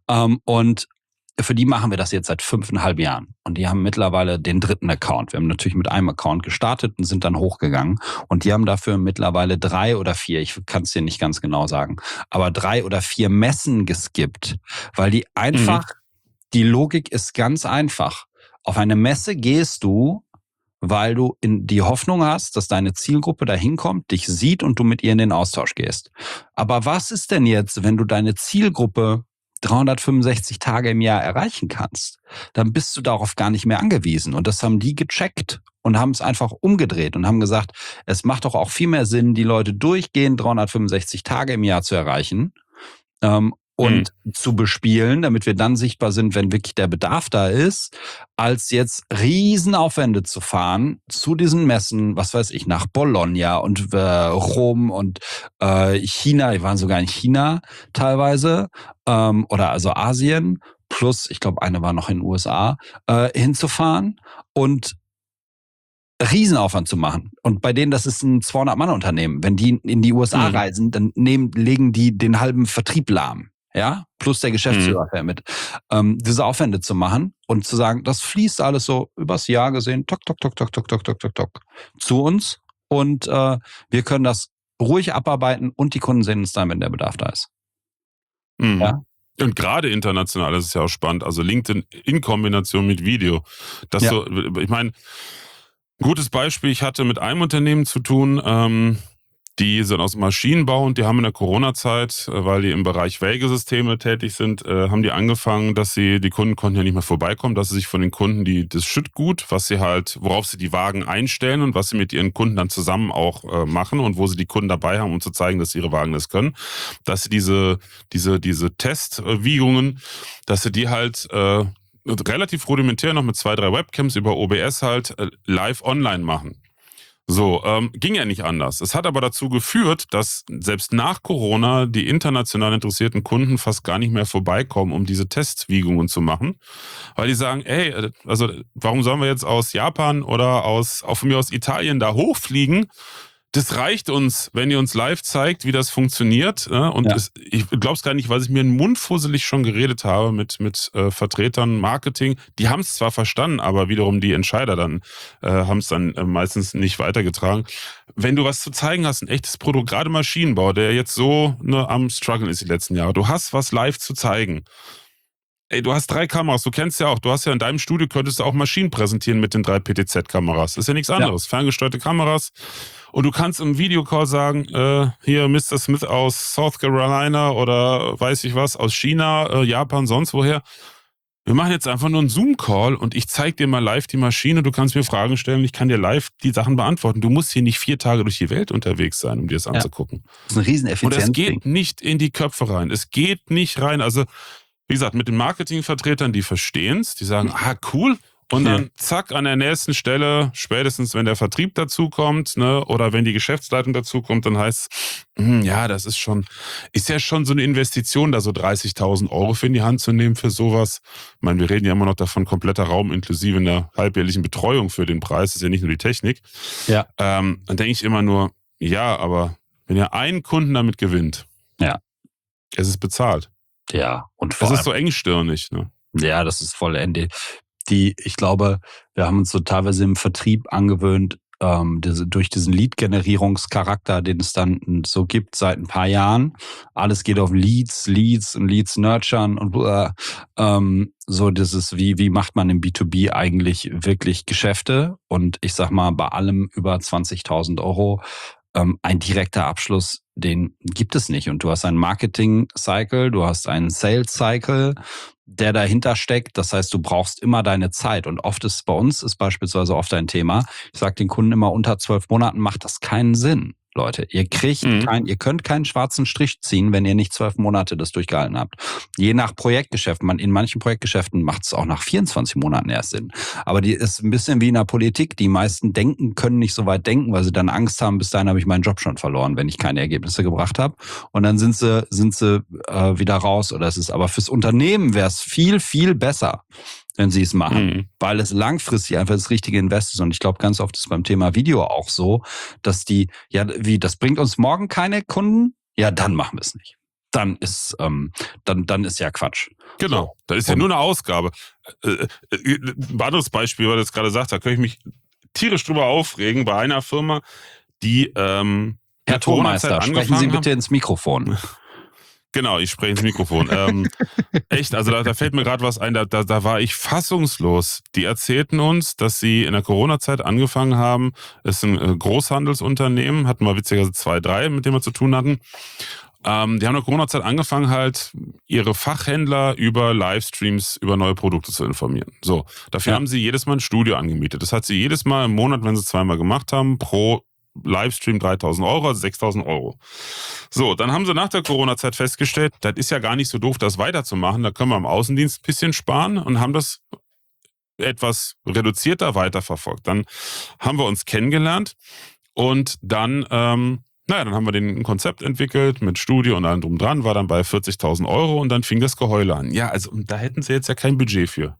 Und für die machen wir das jetzt seit 5,5 Jahren. Und die haben mittlerweile den 3. Account. Wir haben natürlich mit einem Account gestartet und sind dann hochgegangen. Und die haben dafür mittlerweile 3 oder 4, ich kann es dir nicht ganz genau sagen, aber 3 oder 4 Messen geskippt. Weil die einfach, die Logik ist ganz einfach. Auf eine Messe gehst du, weil du in die Hoffnung hast, dass deine Zielgruppe da hinkommt, dich sieht und du mit ihr in den Austausch gehst. Aber was ist denn jetzt, wenn du deine Zielgruppe 365 Tage im Jahr erreichen kannst, dann bist du darauf gar nicht mehr angewiesen. Und das haben die gecheckt und haben es einfach umgedreht und haben gesagt, es macht doch auch viel mehr Sinn, die Leute durchgehend 365 Tage im Jahr zu erreichen und zu bespielen, damit wir dann sichtbar sind, wenn wirklich der Bedarf da ist, als jetzt Riesenaufwände zu fahren zu diesen Messen, was weiß ich, nach Bologna und Rom und China, die waren sogar in China teilweise, oder also Asien, plus, ich glaube, eine war noch in den USA, hinzufahren und Riesenaufwand zu machen. Und bei denen, das ist ein 200-Mann-Unternehmen. Wenn die in die USA reisen, dann legen die den halben Vertrieb lahm. Ja, plus der Geschäftsführer fährt mit. Diese Aufwände zu machen und zu sagen, das fließt alles so übers Jahr gesehen, tok, tok, tok, tok, tok, tok, tok, tok, tok, zu uns. Und wir können das ruhig abarbeiten und die Kunden sehen uns dann, wenn der Bedarf da ist. Ja? Und gerade international, das ist ja auch spannend, also LinkedIn in Kombination mit Video. Ich meine, gutes Beispiel, ich hatte mit einem Unternehmen zu tun, die sind aus dem Maschinenbau und die haben in der Corona-Zeit, weil die im Bereich Wägesysteme tätig sind, haben die angefangen, die Kunden konnten ja nicht mehr vorbeikommen, dass sie sich von den Kunden das Schüttgut, worauf sie die Wagen einstellen und was sie mit ihren Kunden dann zusammen auch machen und wo sie die Kunden dabei haben, um zu zeigen, dass ihre Wagen das können, dass sie diese Testwiegungen, dass sie die halt relativ rudimentär noch mit 2, 3 Webcams über OBS halt live online machen. So, ging ja nicht anders. Es hat aber dazu geführt, dass selbst nach Corona die international interessierten Kunden fast gar nicht mehr vorbeikommen, um diese Testwiegungen zu machen. Weil die sagen, ey, also warum sollen wir jetzt aus Japan oder aus Italien da hochfliegen? Das reicht uns, wenn ihr uns live zeigt, wie das funktioniert. Und ich glaube es gar nicht, weil ich mir den Mund fusselig schon geredet habe mit Vertretern Marketing. Die haben es zwar verstanden, aber wiederum die Entscheider dann haben es dann meistens nicht weitergetragen. Wenn du was zu zeigen hast, ein echtes Produkt, gerade Maschinenbau, der jetzt so am Struggle ist die letzten Jahre, du hast was live zu zeigen. Ey, du hast 3 Kameras, du kennst ja auch, du hast ja in deinem Studio, könntest du auch Maschinen präsentieren mit den 3 PTZ-Kameras. Das ist ja nichts anderes, ferngesteuerte Kameras. Und du kannst im Videocall sagen, hier Mr. Smith aus South Carolina oder weiß ich was, aus China, Japan, sonst woher. Wir machen jetzt einfach nur einen Zoom-Call und ich zeige dir mal live die Maschine, du kannst mir Fragen stellen, ich kann dir live die Sachen beantworten. Du musst hier nicht 4 Tage durch die Welt unterwegs sein, um dir das anzugucken. Das ist ein Rieseneffizienz. Und es geht nicht in die Köpfe rein. Es geht nicht rein. Also, wie gesagt, mit den Marketingvertretern, die verstehen es, die sagen, cool. Und dann zack, an der nächsten Stelle, spätestens wenn der Vertrieb dazukommt, ne, oder wenn die Geschäftsleitung dazukommt, dann heißt es, ja, das ist ja schon so eine Investition, da so 30.000 Euro für in die Hand zu nehmen für sowas. Ich meine, wir reden ja immer noch davon, kompletter Raum inklusive einer halbjährlichen Betreuung für den Preis, das ist ja nicht nur die Technik. Ja. Dann denke ich immer nur, ja, aber wenn ihr einen Kunden damit gewinnt, es ist bezahlt. Ja, und das ist so engstirnig, ne? Ja, das ist voll Ende. Ich glaube, wir haben uns so teilweise im Vertrieb angewöhnt, durch diesen Lead-Generierungscharakter, den es dann so gibt seit ein paar Jahren. Alles geht auf Leads und Leads nurturen und so dieses, wie macht man im B2B eigentlich wirklich Geschäfte? Und ich sag mal, bei allem über 20.000 Euro ein direkter Abschluss, den gibt es nicht. Und du hast einen Marketing-Cycle, du hast einen Sales-Cycle, der dahinter steckt. Das heißt, du brauchst immer deine Zeit. Und oft ist bei uns beispielsweise oft ein Thema. Ich sage den Kunden immer, unter 12 Monaten macht das keinen Sinn. Leute, ihr könnt keinen schwarzen Strich ziehen, wenn ihr nicht 12 Monate das durchgehalten habt. Je nach Projektgeschäft, in manchen Projektgeschäften macht es auch nach 24 Monaten erst Sinn. Aber die ist ein bisschen wie in der Politik. Die meisten können nicht so weit denken, weil sie dann Angst haben, bis dahin habe ich meinen Job schon verloren, wenn ich keine Ergebnisse gebracht habe. Und dann sind sie wieder raus. Oder aber fürs Unternehmen wäre es viel, viel besser, wenn sie es machen, weil es langfristig einfach das richtige Invest ist. Und ich glaube, ganz oft ist beim Thema Video auch so, dass das bringt uns morgen keine Kunden? Ja, dann machen wir es nicht. Dann ist ja Quatsch. Genau, so. Das ist ja nur eine Ausgabe. Ein anderes Beispiel, weil du es gerade sagst, da könnte ich mich tierisch drüber aufregen, bei einer Firma, die Herr Thormeister, sprechen Sie bitte ins Mikrofon. Genau, ich spreche ins Mikrofon. Echt, also da fällt mir gerade was ein, da war ich fassungslos. Die erzählten uns, dass sie in der Corona-Zeit angefangen haben, es ist ein Großhandelsunternehmen, hatten wir witzigerweise 2, 3, mit denen wir zu tun hatten. Die haben in der Corona-Zeit angefangen, halt ihre Fachhändler über Livestreams, über neue Produkte zu informieren. So, dafür haben sie jedes Mal ein Studio angemietet. Das hat sie jedes Mal im Monat, wenn sie es 2-mal gemacht haben, pro Livestream 3.000 Euro, also 6.000 Euro. So, dann haben sie nach der Corona-Zeit festgestellt, das ist ja gar nicht so doof, das weiterzumachen. Da können wir im Außendienst ein bisschen sparen und haben das etwas reduzierter weiterverfolgt. Dann haben wir uns kennengelernt und dann, dann haben wir ein Konzept entwickelt mit Studio und allem drum dran, war dann bei 40.000 Euro und dann fing das Geheule an. Ja, also da hätten sie jetzt ja kein Budget für.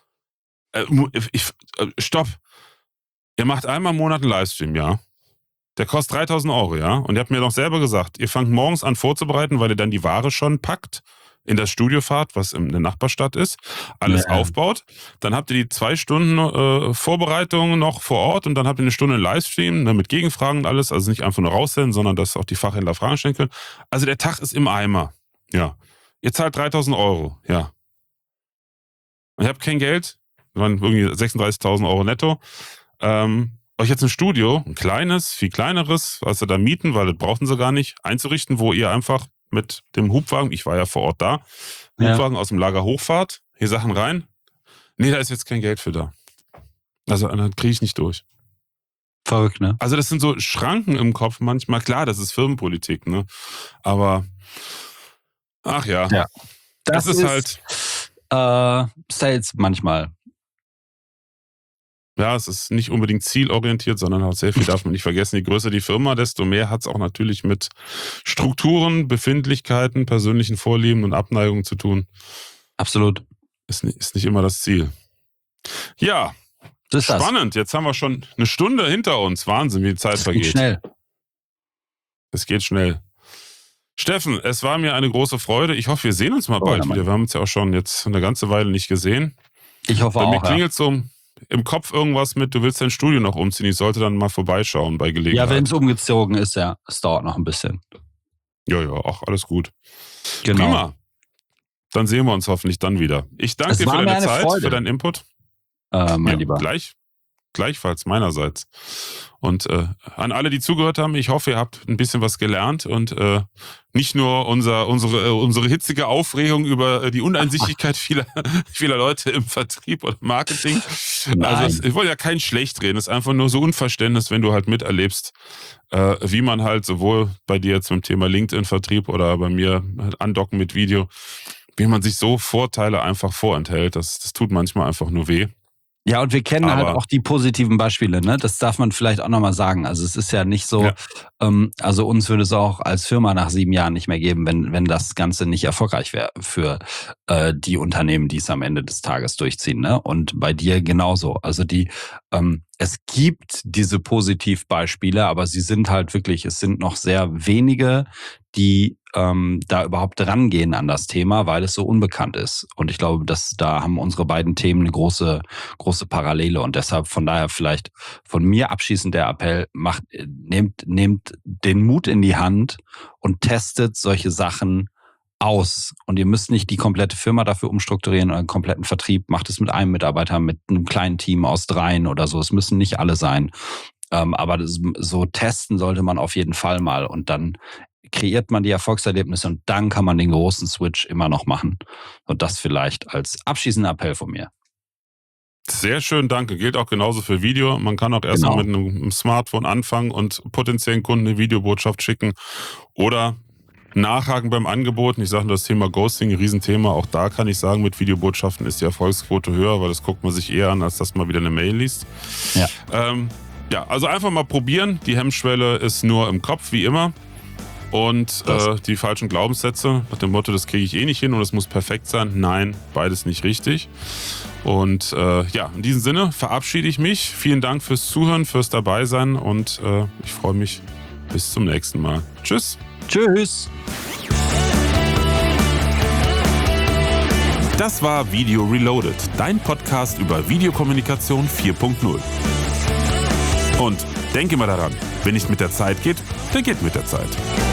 Stopp. Ihr macht einmal im Monat einen Livestream, ja? Der kostet 3.000 Euro, ja? Und ihr habt mir doch selber gesagt, ihr fangt morgens an vorzubereiten, weil ihr dann die Ware schon packt, in das Studio fahrt, was in der Nachbarstadt ist, alles aufbaut. Dann habt ihr die 2 Stunden Vorbereitung noch vor Ort und dann habt ihr eine Stunde Livestream, mit Gegenfragen und alles. Also nicht einfach nur raussenden, sondern dass auch die Fachhändler Fragen stellen können. Also der Tag ist im Eimer, ja. Ihr zahlt 3.000 Euro, ja. Und ihr habt kein Geld, das waren irgendwie 36.000 Euro netto. Euch jetzt ein Studio, ein kleines, viel kleineres, was sie da mieten, weil das brauchten sie gar nicht, einzurichten, wo ihr einfach mit dem Hubwagen, ich war ja vor Ort da, Hubwagen aus dem Lager hochfahrt, hier Sachen rein. Nee, da ist jetzt kein Geld für da. Also dann kriege ich nicht durch. Verrückt, ne? Also das sind so Schranken im Kopf manchmal. Klar, das ist Firmenpolitik, ne? Aber, ach ja. Das ist halt Sales manchmal. Ja, es ist nicht unbedingt zielorientiert, sondern auch sehr viel darf man nicht vergessen. Je größer die Firma, desto mehr hat es auch natürlich mit Strukturen, Befindlichkeiten, persönlichen Vorlieben und Abneigungen zu tun. Absolut. Ist nicht immer das Ziel. Ja, spannend. Jetzt haben wir schon eine Stunde hinter uns. Wahnsinn, wie die Zeit vergeht. Geht schnell. Es geht schnell. Steffen, es war mir eine große Freude. Ich hoffe, wir sehen uns mal bald wieder. Wir haben uns ja auch schon jetzt eine ganze Weile nicht gesehen. Ich hoffe auch. Mir klingelt so im Kopf irgendwas mit, du willst dein Studio noch umziehen. Ich sollte dann mal vorbeischauen bei Gelegenheit. Ja, wenn es umgezogen ist, ja. Es dauert noch ein bisschen. Ja, auch alles gut. Genau. Prima. dann sehen wir uns hoffentlich dann wieder. Ich danke dir für deine Zeit, Freude. Für deinen Input. Mein Lieber. Gleichfalls meinerseits. Und an alle, die zugehört haben, ich hoffe, ihr habt ein bisschen was gelernt und nicht nur unsere hitzige Aufregung über die Uneinsichtigkeit vieler Leute im Vertrieb oder Marketing. Nein. Also ich wollte ja kein schlecht reden, es ist einfach nur so Unverständnis, wenn du halt miterlebst, wie man halt sowohl bei dir jetzt mit dem Thema LinkedIn-Vertrieb oder bei mir halt andocken mit Video, wie man sich so Vorteile einfach vorenthält. Das tut manchmal einfach nur weh. Ja, und wir kennen halt auch die positiven Beispiele, ne? Das darf man vielleicht auch nochmal sagen. Also es ist ja nicht so, also uns würde es auch als Firma nach 7 Jahren nicht mehr geben, wenn das Ganze nicht erfolgreich wäre für die Unternehmen, die es am Ende des Tages durchziehen, ne? Und bei dir genauso. Also es gibt diese Positivbeispiele, aber sie sind halt wirklich, es sind noch sehr wenige, die da überhaupt rangehen an das Thema, weil es so unbekannt ist. Und ich glaube, da haben unsere beiden Themen eine große Parallele. Und deshalb von daher vielleicht von mir abschließend der Appell, nehmt den Mut in die Hand und testet solche Sachen aus. Und ihr müsst nicht die komplette Firma dafür umstrukturieren oder einen kompletten Vertrieb. Macht es mit einem Mitarbeiter, mit einem kleinen Team aus 3 oder so. Es müssen nicht alle sein. Aber so testen sollte man auf jeden Fall mal. Und dann kreiert man die Erfolgserlebnisse und dann kann man den großen Switch immer noch machen. Und das vielleicht als abschließender Appell von mir. Sehr schön, danke. Gilt auch genauso für Video. Man kann auch erstmal mit einem Smartphone anfangen und potenziellen Kunden eine Videobotschaft schicken oder nachhaken beim Angebot. Ich sage nur das Thema Ghosting, ein Riesenthema. Auch da kann ich sagen, mit Videobotschaften ist die Erfolgsquote höher, weil das guckt man sich eher an, als dass man wieder eine Mail liest. Ja, also einfach mal probieren. Die Hemmschwelle ist nur im Kopf, wie immer. Und die falschen Glaubenssätze nach dem Motto, das kriege ich eh nicht hin und es muss perfekt sein. Nein, beides nicht richtig. Und in diesem Sinne verabschiede ich mich. Vielen Dank fürs Zuhören, fürs Dabeisein und ich freue mich bis zum nächsten Mal. Tschüss. Tschüss. Das war Video Reloaded, dein Podcast über Videokommunikation 4.0. Und denke mal daran, wenn nicht mit der Zeit geht, dann geht mit der Zeit.